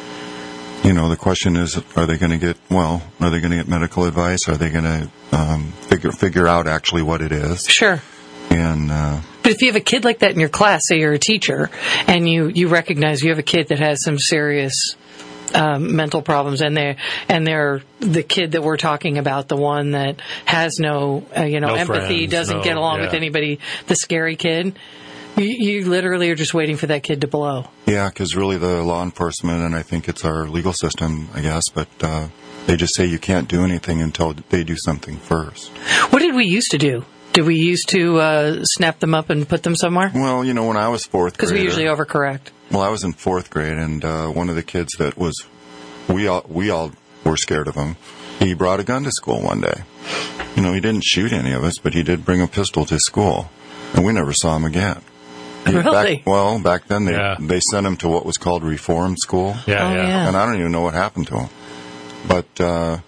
you know, the question is, are they going to get well? Are they going to get medical advice? Are they going to um, figure figure out actually what it is? Sure. And uh, But if you have a kid like that in your class, say you're a teacher, and you, you recognize you have a kid that has some serious um, mental problems, and they and they're the kid that we're talking about, the one that has no uh, you know No empathy, friends, doesn't no- get along yeah. with anybody, the scary kid. You, you literally are just waiting for that kid to blow. yeah, because really the law enforcement, and I think it's our legal system, I guess, but uh, they just say you can't do anything until they do something first. What did we used to do? Did we used to uh, snap them up and put them somewhere? Well, you know, when I was fourth Because grader, we usually overcorrect. well, I was in fourth grade, and uh, one of the kids that was, we all we all were scared of him. He brought a gun to school one day. You know, he didn't shoot any of us, but he did bring a pistol to school, and we never saw him again. He- Really? Back, well, back then they Yeah. they sent him to what was called reform school. Yeah, Oh, yeah. yeah. And I don't even know what happened to him. But, uh,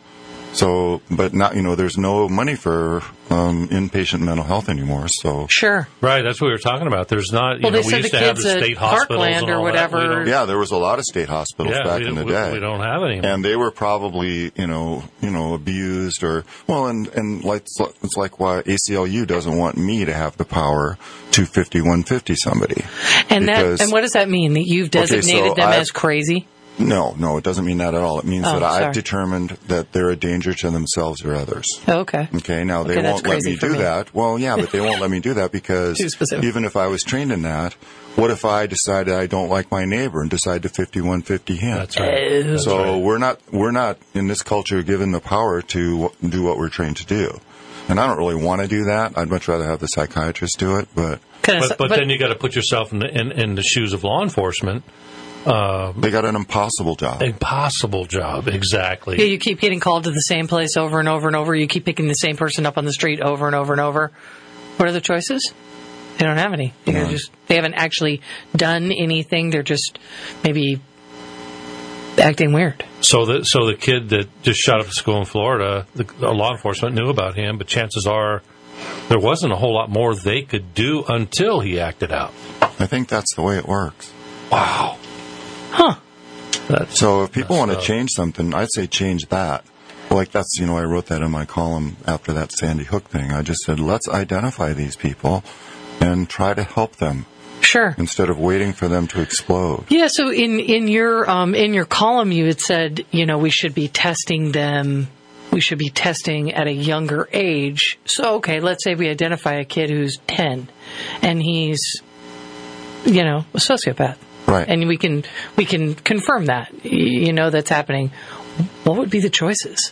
so, but not, you know, there's no money for um, inpatient mental health anymore, so. Sure. Right, that's what we were talking about. There's not, you Well, know, they we said used the to have kids the at state hospitals Parkland and or all that. We whatever- don't- Yeah, there was a lot of state hospitals yeah, back we, in the we- day. we don't have any. And they were probably, you know, you know, abused or, well, and, and like, it's like why A C L U doesn't want me to have the power to fifty-one fifty somebody. And that Because- and what does that mean? That you've Okay, designated so them I've- as crazy? No, no, it doesn't mean that at all. It means Oh, that sorry. I've determined that they're a danger to themselves or others. Oh, okay. Okay, now they Okay, that's won't let crazy me for do me. that. Well, yeah, but they won't let me do that because Too specific. even if I was trained in that, what if I decided I don't like my neighbor and decide to fifty-one fifty him? That's right. That's so right. we're not we're not in this culture given the power to do what we're trained to do. And I don't really want to do that. I'd much rather have the psychiatrist do it, but Kinda But, su- but, then you got to put yourself in the, in, in the shoes of law enforcement. Uh, they got an impossible job. impossible job, exactly. yeah, you keep getting called to the same place over and over and over. You keep picking the same person up on the street over and over and over. What are the choices? They don't have any. They're None. just they haven't actually done anything. They're just maybe acting weird. So the so the kid that just shot up a school in Florida, the, the law enforcement knew about him, but chances are there wasn't a whole lot more they could do until he acted out. I think that's the way it works. Wow. Huh. That's, So if people Messed want to up. change something, I'd say change that. Like that's, you know, I wrote that in my column after that Sandy Hook thing. I just said, let's identify these people and try to help them Sure. instead of waiting for them to explode. Yeah, so in, in your um, in your column you had said, you know, we should be testing them we should be testing at a younger age. So okay, let's say we identify a kid who's ten and he's you know, a sociopath. Right. And we can we can confirm that. Y- You know that's happening. What would be the choices?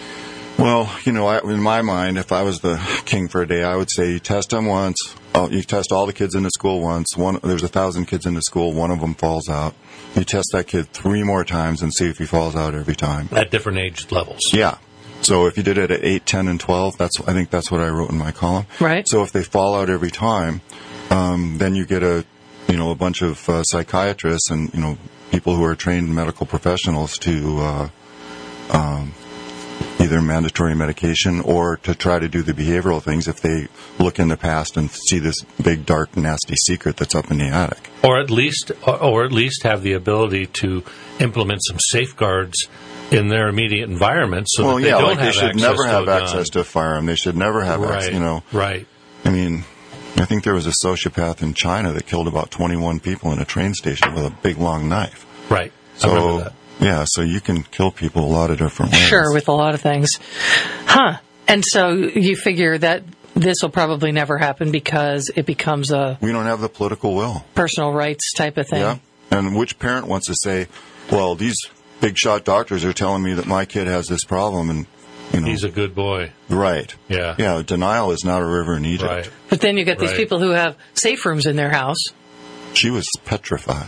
Well, you know, I, in my mind, if I was the king for a day, I would say you test them once. Oh, you test all the kids in the school once. One, there's a thousand kids in the school. One of them falls out. You test that kid three more times and see if he falls out every time. at different age levels. Yeah. So if you did it at eight, ten, and twelve, that's I think that's what I wrote in my column. Right. So if they fall out every time, um, then you get a, you know, a bunch of uh, psychiatrists and you know people who are trained medical professionals to uh, um, either mandatory medication or to try to do the behavioral things if they look in the past and see this big, dark, nasty secret that's up in the attic. Or at least, or, or at least have the ability to implement some safeguards in their immediate environment, so well, that they yeah, don't like they have should access never to have a gun. access to a firearm. They should never have access, Right. you know. Right. I mean, I think there was a sociopath in China that killed about twenty-one people in a train station with a big, long knife. Right. I remember So, that. yeah, so you can kill people a lot of different ways. Sure, with a lot of things. Huh. And so you figure that this will probably never happen because it becomes a We don't have the political will. personal rights type of thing. Yeah. And which parent wants to say, well, these big shot doctors are telling me that my kid has this problem and, you know. He's a good boy. Right. Yeah. Yeah, denial is not a river in Egypt. Right. But then you get these Right. people who have safe rooms in their house. She was petrified.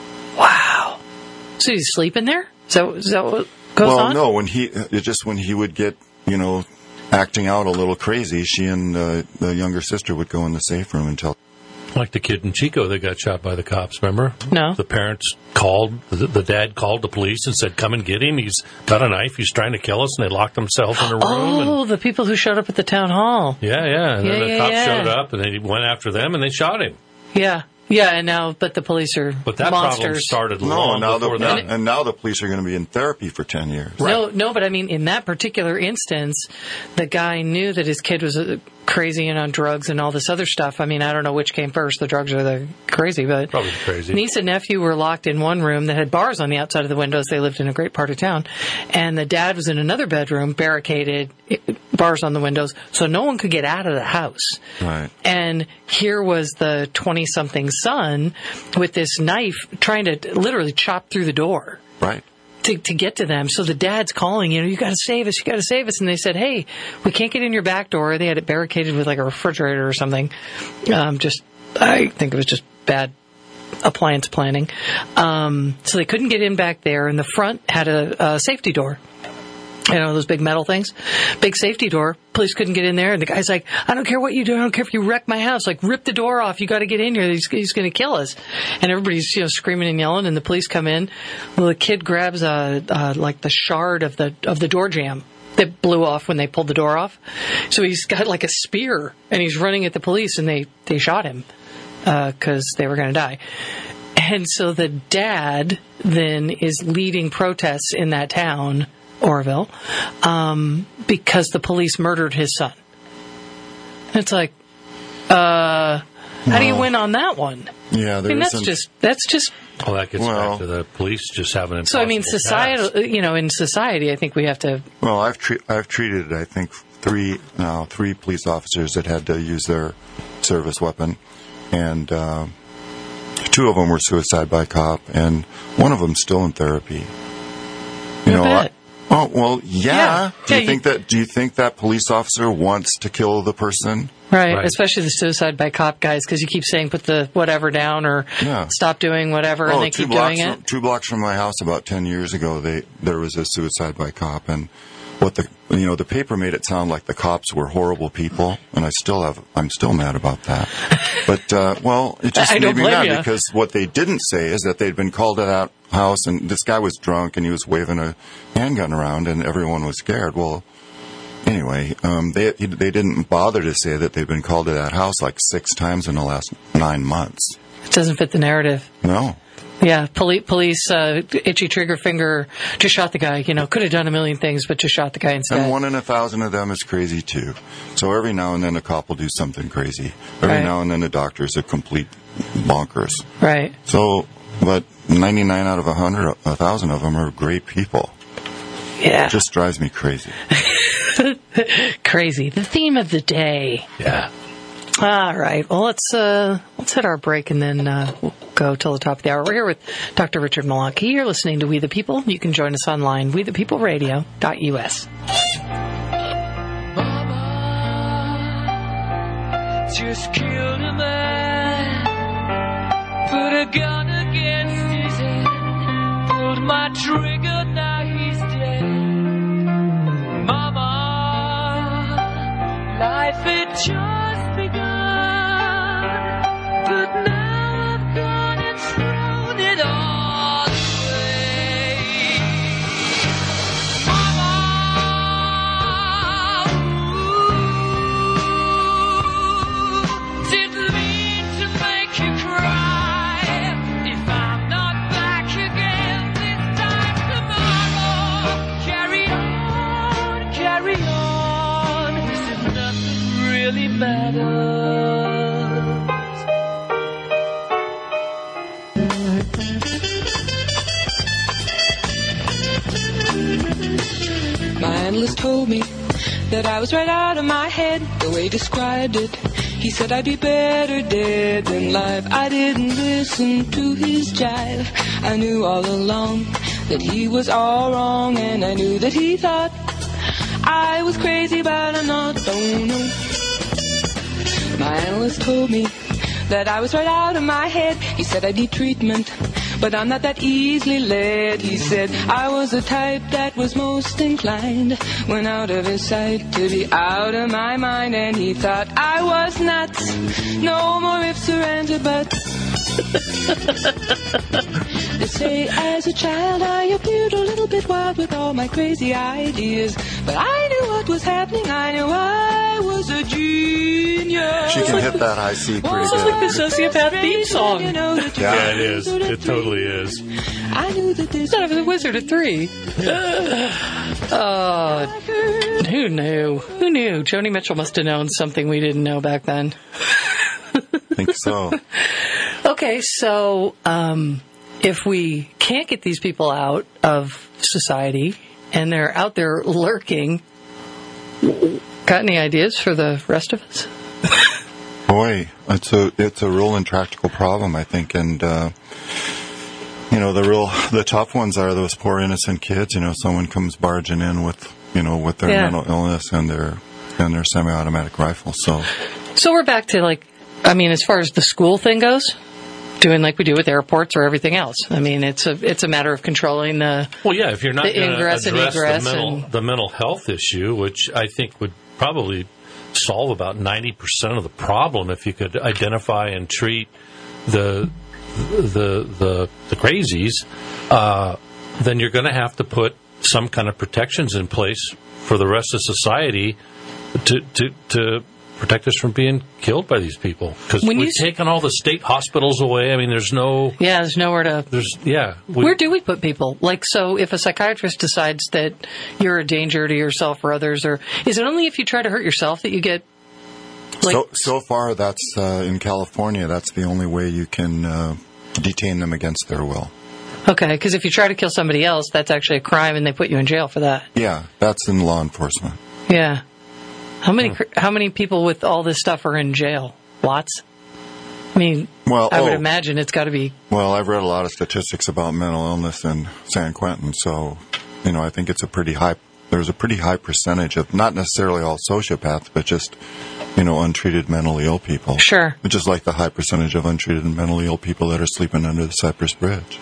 Wow. So you sleep in there? So is that what goes well, on? no, when he, it just when he would get, you know, acting out a little crazy, she and uh, the younger sister would go in the safe room until Like the kid in Chico that got shot by the cops, remember? No. The parents called, the, the dad called the police and said, come and get him. He's got a knife. He's trying to kill us. And they locked themselves in a room. Oh, and, the people who showed up at the town hall. yeah, yeah. And Yeah, then the yeah, cops yeah. showed up and they went after them and they shot him. Yeah. Yeah, and now, but the police are But that problem monsters. started No, long now the, before that. and now the police are going to be in therapy for ten years. No, no, but I mean, in that particular instance, the guy knew that his kid was uh, crazy and on drugs and all this other stuff. I mean, I don't know which came first, the drugs or the crazy, but Probably crazy. niece and nephew were locked in one room that had bars on the outside of the windows. They lived in a great part of town. And the dad was in another bedroom, barricaded, bars on the windows, so no one could get out of the house. Right. And here was the twenty-something son with this knife trying to literally chop through the door. Right. To, to get to them. So the dad's calling, you know, you got to save us, you got to save us. And they said, hey, we can't get in your back door. They had it barricaded with like a refrigerator or something. Um, just, I think it was just bad appliance planning. Um, so they couldn't get in back there. And the front had a, a safety door. You know, those big metal things. Big safety door. Police couldn't get in there. And the guy's like, I don't care what you do. I don't care if you wreck my house. Like, rip the door off. You got to get in here. He's, he's going to kill us. And everybody's, you know, screaming and yelling. And the police come in. Well, the kid grabs, a, uh, like, the shard of the of the door jamb that blew off when they pulled the door off. So he's got, like, a spear. And he's running at the police. And they, they shot him because uh, they were going to die. And so the dad then is leading protests in that town, Oroville, um, because the police murdered his son. It's like, uh, how do you win on that one? Yeah, I there mean, that's isn't- just that's just. Well, that gets Well- back to the police just having an So I mean, impossible societal. task. You know, in society, I think we have to. Well, I've tre- I've treated I think three now three police officers that had to use their service weapon, and uh, two of them were suicide by cop, and one of them's still in therapy. You I know, bet. I, oh well, yeah. Yeah. Do you Yeah, think that? Do you think that police officer wants to kill the person? Right, Right. especially the suicide by cop guys, because you keep saying put the whatever down or Yeah. stop doing whatever, and Oh, they two keep blocks doing from, it. two blocks from my house, about ten years ago, they there was a suicide by cop, and what the you know the paper made it sound like the cops were horrible people, and I still have I'm still mad about that. But uh, well, it just I made don't me blame mad ya. because what they didn't say is that they'd been called to that house, and this guy was drunk, and he was waving a handgun around, and everyone was scared. Well. Anyway, um, they they didn't bother to say that they'd been called to that house like six times in the last nine months. It doesn't fit the narrative. No. Yeah, police, police, uh, itchy trigger finger, just shot the guy. You know, could have done a million things, but just shot the guy instead. And one in a thousand of them is crazy too. So every now and then a cop will do something crazy. Every Right. now and then a doctor is a complete bonkers. Right. So, but ninety-nine out of a hundred, a thousand of them are great people. Yeah. It just drives me crazy. Crazy. The theme of the day. Yeah. All right. Well, let's uh, let's hit our break and then uh, we'll go till the top of the hour. We're here with Doctor Richard Malaki. You're listening to We the People. You can join us online, we the people radio dot U S. Mama just killed a man, put a gun against his head, pulled my trigger, now he's dead. Mama, life had just begun, but now I've gone and thrown it all away. Mama, ooh, didn't mean to make you cry. If I'm not back again this time tomorrow, carry on, carry on, as if nothing really matters. My analyst told me that I was right out of my head, the way he described it. He said I'd be better dead than live. I didn't listen to his jive. I knew all along that he was all wrong, and I knew that he thought I was crazy, but I'm not, don't know. My analyst told me that I was right out of my head. He said I need treatment, but I'm not that easily led. He said I was the type that was most inclined, when out of his sight, to be out of my mind. And he thought I was nuts. No more ifs or ands or buts. They say as a child I appeared a little bit wild with all my crazy ideas, but I knew what was happening. I knew I was a genius. She can hit that high C pretty It's good. like the sociopath theme song. Yeah, it is. It totally is. I knew that this Son of the Wizard of Three. Oh, who knew? Who knew? Joni Mitchell must have known something we didn't know back then. I think so. Okay, so um, if we can't get these people out of society and they're out there lurking, got any ideas for the rest of us? Boy, it's a it's a real intractable problem, I think, and uh, you know the real the tough ones are those poor innocent kids. You know, someone comes barging in with you know with their Yeah. mental illness and their and their semi-automatic rifle. So So we're back to, like, I mean, as far as the school thing goes, doing like we do with airports or everything else. I mean, it's a it's a matter of controlling the. Well, yeah, if you're not The going to ingress address and egress the mental and- the mental health issue, which I think would probably solve about ninety percent of the problem if you could identify and treat the the the, the crazies, uh, then you're going to have to put some kind of protections in place for the rest of society to to to protect us from being killed by these people, because When you we've s- taken all the state hospitals away. I mean, there's no Yeah, there's nowhere to. there's yeah we, Where do we put people? Like, so if a psychiatrist decides that you're a danger to yourself or others, or is it only if you try to hurt yourself that you get? Like, so so far that's uh, in California. That's the only way you can uh, detain them against their will. okay, because if you try to kill somebody else, that's actually a crime, and they put you in jail for that. Yeah, that's in law enforcement. Yeah. How many cr- how many people with all this stuff are in jail? Lots. I mean, Well, I would oh. imagine it's got to be. Well, I've read a lot of statistics about mental illness in San Quentin, so you know I think it's a pretty high. There's a pretty high percentage of not necessarily all sociopaths, but just you know untreated mentally ill people. Sure. Just like the high percentage of untreated mentally ill people that are sleeping under the Cypress Bridge.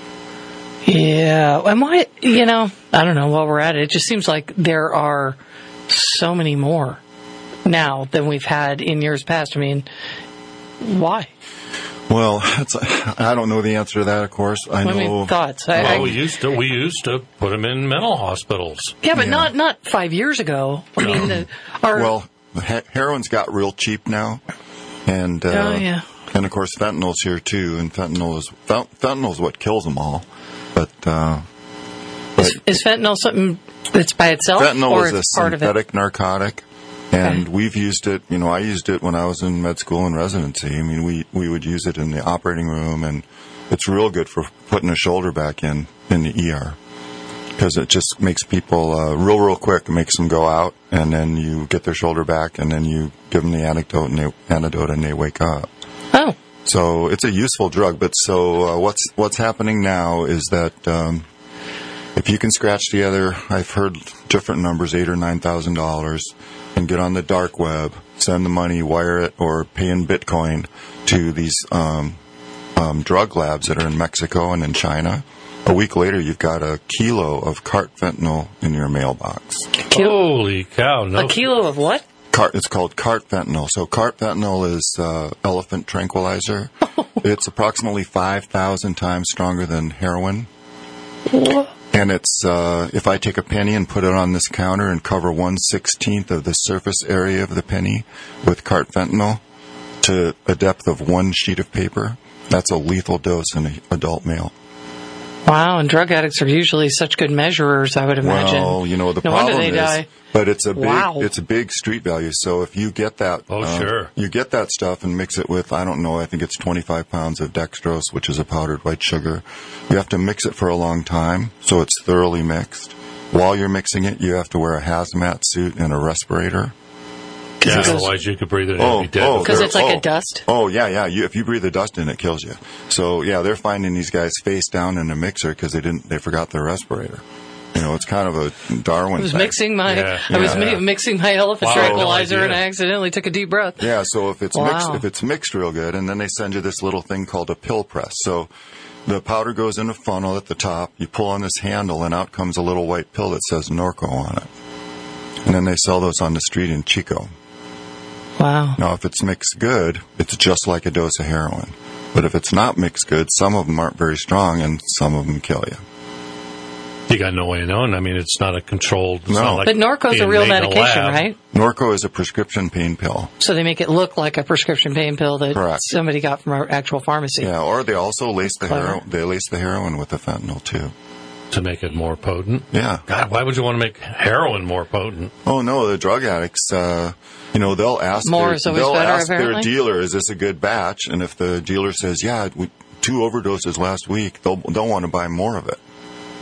Yeah, and why? You know, I don't know. While we're at it, it just seems like there are so many more now than we've had in years past. I mean, why? Well, it's, I don't know the answer to that, of course. I I know. mean, thoughts. I, well, I, we used to we used to put them in mental hospitals. yeah, but Yeah. not not five years ago. I mean, the, our Well, he- heroin's got real cheap now, and uh, Oh, yeah. and of course fentanyl's here too. And fentanyl is fent- fentanyl's what kills them all. But uh, is, is fentanyl something that's by itself, fentanyl or is a it's part of it? synthetic narcotic, and Okay. we've used it. You know, I used it when I was in med school and residency. I mean, we we would use it in the operating room, and it's real good for putting a shoulder back in in the E R. Because it just makes people uh, real, real quick. It makes them go out, and then you get their shoulder back, and then you give them the antidote, and they, antidote, and they wake up. Oh, So it's a useful drug. But so uh, what's what's happening now is that um, if you can scratch together, I've heard different numbers, eight or nine thousand dollars, and get on the dark web, send the money, wire it, or pay in Bitcoin to these um, um, drug labs that are in Mexico and in China. A week later, you've got a kilo of cart fentanyl in your mailbox. Holy cow! No, a kilo of what? Cart, it's called cart fentanyl. So cart fentanyl is uh, elephant tranquilizer. It's approximately five thousand times stronger than heroin. And it's, uh, if I take a penny and put it on this counter and cover one sixteenth of the surface area of the penny with cart fentanyl to a depth of one sheet of paper, that's a lethal dose in an adult male. Wow, and drug addicts are usually such good measurers, I would imagine. Well, you know, the no wonder problem they is, die. but it's a big, Wow. it's a big street value. So if you get that, Oh, uh, sure. you get that stuff and mix it with, I don't know, I think it's twenty-five pounds of dextrose, which is a powdered white sugar. You have to mix it for a long time, so it's thoroughly mixed. While you're mixing it, you have to wear a hazmat suit and a respirator. yeah, it goes- otherwise you could breathe it in Oh, and be dead. oh, Because they're- it's like oh. a dust? Oh, yeah, yeah. You, if you breathe the dust in, it kills you. So, yeah, they're finding these guys face down in a mixer because they didn't, they forgot their respirator. You know, it's kind of a Darwin I was thing. mixing my Yeah. I was Yeah. mi- mixing my elephant Wow, tranquilizer, no and I idea. accidentally took a deep breath. Yeah, so if it's Wow. mixed, if it's mixed real good, and then they send you this little thing called a pill press. So the powder goes in a funnel at the top. You pull on this handle, and out comes a little white pill that says Norco on it. And then they sell those on the street in Chico. Wow. Now, if it's mixed good, it's just like a dose of heroin. But if it's not mixed good, some of them aren't very strong, and some of them kill you. You got no way of knowing. I mean, it's not a controlled. It's No. not like But Norco's a being real made in a medication, lab. right? Norco is a prescription pain pill. So they make it look like a prescription pain pill that Correct. somebody got from an actual pharmacy. Yeah, or they also lace the Clever. heroin. They lace the heroin with the fentanyl too. To make it more potent. Yeah. God, why would you want to make heroin more potent? Oh no, the drug addicts. Uh, you know, they'll ask. More their, is always they'll better, ask their apparently? dealer, "Is this a good batch?" And if the dealer says, "Yeah, we, two overdoses last week," they'll they'll want to buy more of it.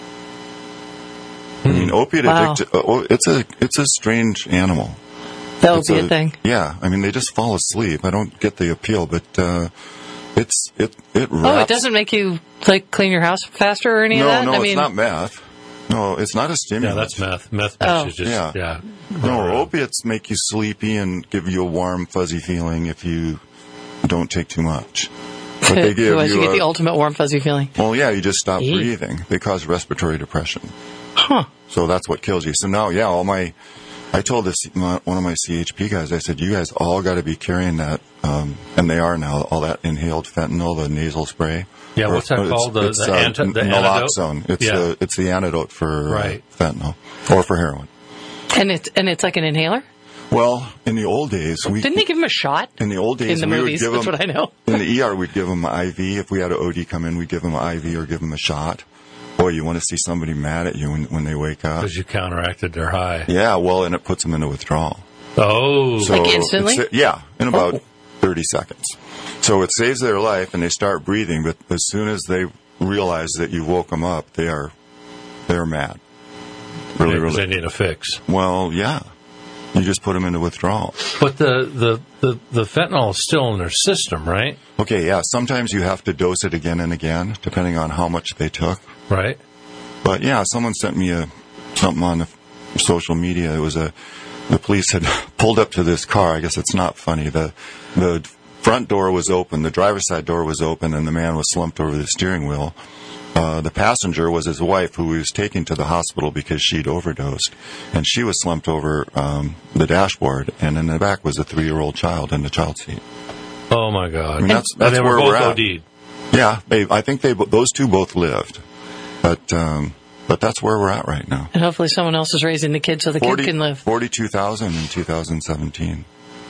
I mean, opiate Wow. addict. Uh, it's a it's a strange animal. The It's opiate a- thing. Yeah, I mean, they just fall asleep. I don't get the appeal, but uh, it's it it. Oh, wraps- it doesn't make you like clean your house faster or any No, of that? no, I it's mean, not meth. No, it's not a Yeah, stimulant. that's meth. Meth Oh. makes you just, Yeah. yeah. No, run around. opiates make you sleepy and give you a warm, fuzzy feeling if you don't take too much. But they give otherwise you you get the a, ultimate warm fuzzy feeling. well, yeah, you just stop Eee. breathing. They cause respiratory depression. Huh. So that's what kills you. So now, yeah, all my, I told this my, one of my C H P guys, I said, you guys all got to be carrying that, um, and they are now, all that inhaled fentanyl, the nasal spray. Yeah, Or- what's that it's- called? The- it's, the uh, anti- the antidote? naloxone. It's Yeah. the it's the antidote for Right. uh, fentanyl or for heroin. And it's and it's like an inhaler? Well, in the old days, we Didn't they give him a shot? in the old days In the we movies, would give that's them, what I know. In the E R, we'd give them an I V. If we had an O D come in, we'd give them an I V or give them a shot. Boy, you want to see somebody mad at you when, when they wake up. Because you counteracted their high. Yeah, well, and it puts them into withdrawal. Oh. So Like instantly? it's- yeah, in about Oh. thirty seconds. So it saves their life, and they start breathing. But as soon as they realize that you woke them up, they are they're mad. Really, Because really. they need a fix. Well, yeah. You just put them into withdrawal. But the, the, the, the fentanyl is still in their system, right? Okay, yeah. Sometimes you have to dose it again and again, depending on how much they took. Right? But yeah, someone sent me a something on the social media. It was a the police had pulled up to this car. I guess it's not funny. The the front door was open, the driver's side door was open, and the man was slumped over the steering wheel. Uh, the passenger was his wife, who he was taking to the hospital because she'd overdosed, and she was slumped over um, the dashboard. And in the back was a three-year-old child in the child seat. Oh, my God. I mean, that's And that's they where were both we're at. OD'd. Yeah, they, I think they bo- those two both lived, but um, but that's where we're at right now. And hopefully someone else is raising the kid so the kid can live. forty-two thousand in two thousand seventeen.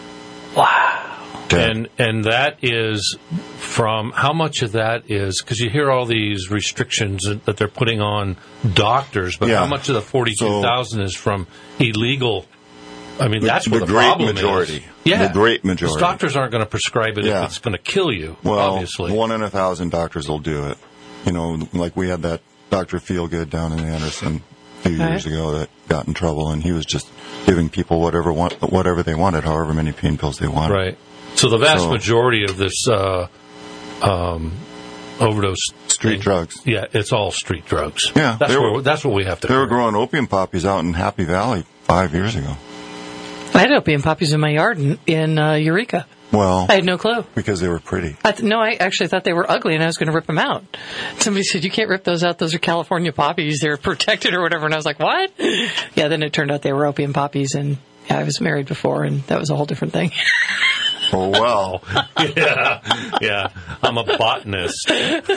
Wow. Dead. And and that is from how much of that is because you hear all these restrictions that they're putting on doctors, but Yeah. how much of the forty-two thousand is from illegal? I mean, The- that's what the the, great problem majority. is. Yeah, The great 'Cause majority. doctors aren't going to prescribe it Yeah. if it's going to kill you. Well, obviously, one in a thousand doctors will do it. You know, like we had that Doctor Feelgood down in Anderson a few Right. years ago that got in trouble, and he was just giving people whatever want, whatever they wanted, however many pain pills they wanted. right. So the vast So- majority of this uh, um, overdose Street thing- drugs. yeah, it's all street drugs. Yeah, that's they where were- that's what we have to. They were correct. growing opium poppies out in Happy Valley five years ago. I had opium poppies in my yard in, in uh, Eureka. Well, I had no clue. because they were pretty. I th- no, I actually thought they were ugly and I was going to rip them out. Somebody said, you can't rip those out. Those are California poppies. They're protected or whatever. And I was like, what? Yeah, then it turned out they were opium poppies. And yeah, I was married before and that was a whole different thing. Oh, well. yeah, yeah. I'm a botanist.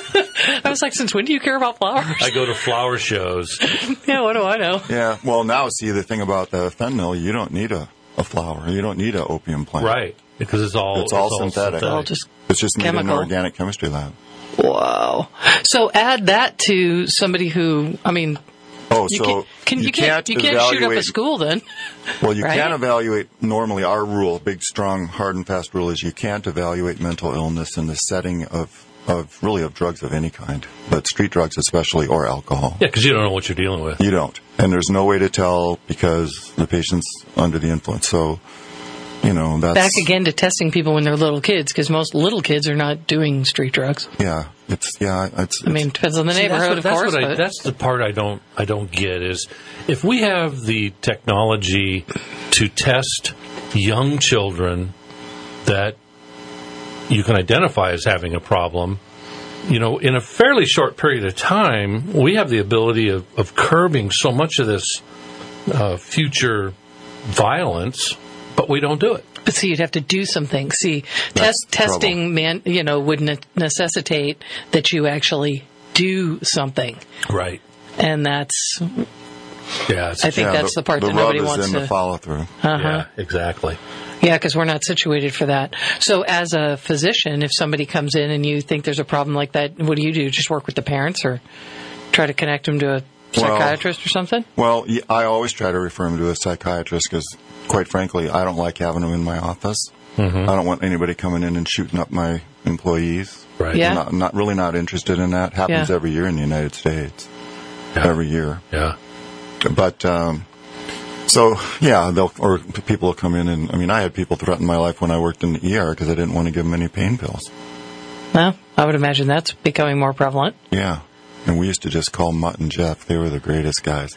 I was like, since when do you care about flowers? I go to flower shows. Yeah, what do I know? Yeah, well, now, see, the thing about the fentanyl, you don't need a, a flower. You don't need an opium plant. Right, because it's all It's all synthetic. All just It's just made in an chemical. organic chemistry lab. Whoa. So add that to somebody who, I mean, Oh, you so can't, can, you, can't, you can't shoot up a school then. Well, you right? can't evaluate, normally our rule, big, strong, hard and fast rule is you can't evaluate mental illness in the setting of, of really of drugs of any kind, but street drugs especially, or alcohol. Yeah, because you don't know what you're dealing with. You don't. And there's no way to tell because the patient's under the influence. So, you know, that's... Back again to testing people when they're little kids, because most little kids are not doing street drugs. Yeah, it's, yeah, it's... I mean, it depends on the See, neighborhood, that's what, of course. That's, what I, but- that's the part I don't I don't get is if we have the technology to test young children that you can identify as having a problem, you know, in a fairly short period of time, we have the ability of, of curbing so much of this uh, future violence, but we don't do it. But see, you'd have to do something. See, test, testing, man, you know, would ne- necessitate that you actually do something. Right. And that's, yeah, it's, I think Yeah, that's the, part the that nobody rub is wants in to. the follow through. Uh-huh. yeah, exactly. Yeah, because we're not situated for that. So as a physician, if somebody comes in and you think there's a problem like that, what do you do? Just work with the parents or try to connect them to a psychiatrist or something? Well, yeah, I always try to refer them to a psychiatrist because, quite frankly, I don't like having them in my office. Mm-hmm. I don't want anybody coming in and shooting up my employees. Right. Yeah. I'm not, not really not interested in that. Happens Yeah. every year in the United States. Yeah. Every year. Yeah. But um, so yeah, they'll or people will come in and I mean, I had people threaten my life when I worked in the E R because I didn't want to give them any pain pills. Well, I would imagine that's becoming more prevalent. Yeah. And we used to just call Mutt and Jeff. They were the greatest guys.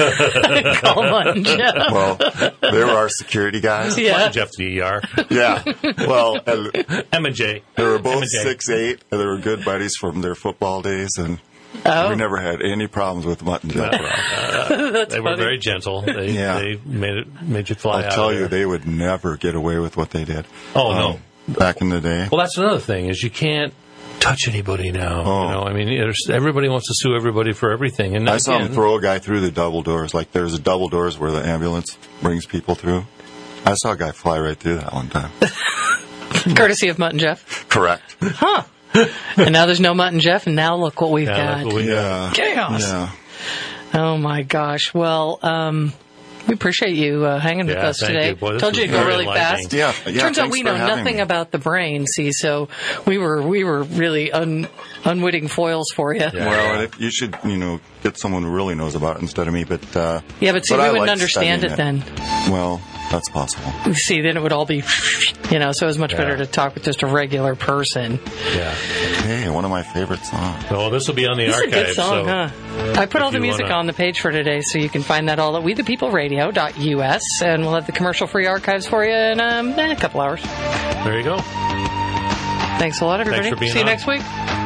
Call on Jeff. Well, they were our security guys. Yeah. Jeff the E R. Yeah. Well, and Emma J. they were both Emma J. six eight, and they were good buddies from their football days, and Oh. we never had any problems with Mutt and Jeff. That's They were funny. very gentle. They, Yeah. they made it made you fly I'll out tell of you, there. they would never get away with what they did. Oh, no. Um, back in the day. Well, that's another thing is you can't touch anybody now. Oh. You know, I mean, there's, everybody wants to sue everybody for everything. And I saw again, him throw a guy through the double doors. Like there's a double doors where the ambulance brings people through. I saw a guy fly right through that one time. Courtesy of Mutt and Jeff. Correct. Huh. And now there's no Mutt and Jeff, and now look what we've Yeah, got. look what we Yeah. Chaos. Yeah. Oh, my gosh. Well, um, we appreciate you uh, hanging with Yeah, us thank today. you. Boy, this Told you was to go very really enlightening. fast. Yeah. yeah Turns out thanks we for know having nothing me. about the brain, see, so we were we were really un, unwitting foils for you. Yeah. Well, and if you should, you know, get someone who really knows about it instead of me. But uh, Yeah, but see, we I wouldn't like understand it studying then. Well, that's possible. See, then it would all be, you know, so it was much Yeah. better to talk with just a regular person. Yeah. Hey, one of my favorite songs. Well, this will be on the This is a archive. good song, so huh? I put if all the you music wanna- on the page for today, so you can find that all at we the people radio dot U S, and we'll have the commercial-free archives for you in um, eh, a couple hours. there you go. Thanks a lot, everybody. for being See you on. next week.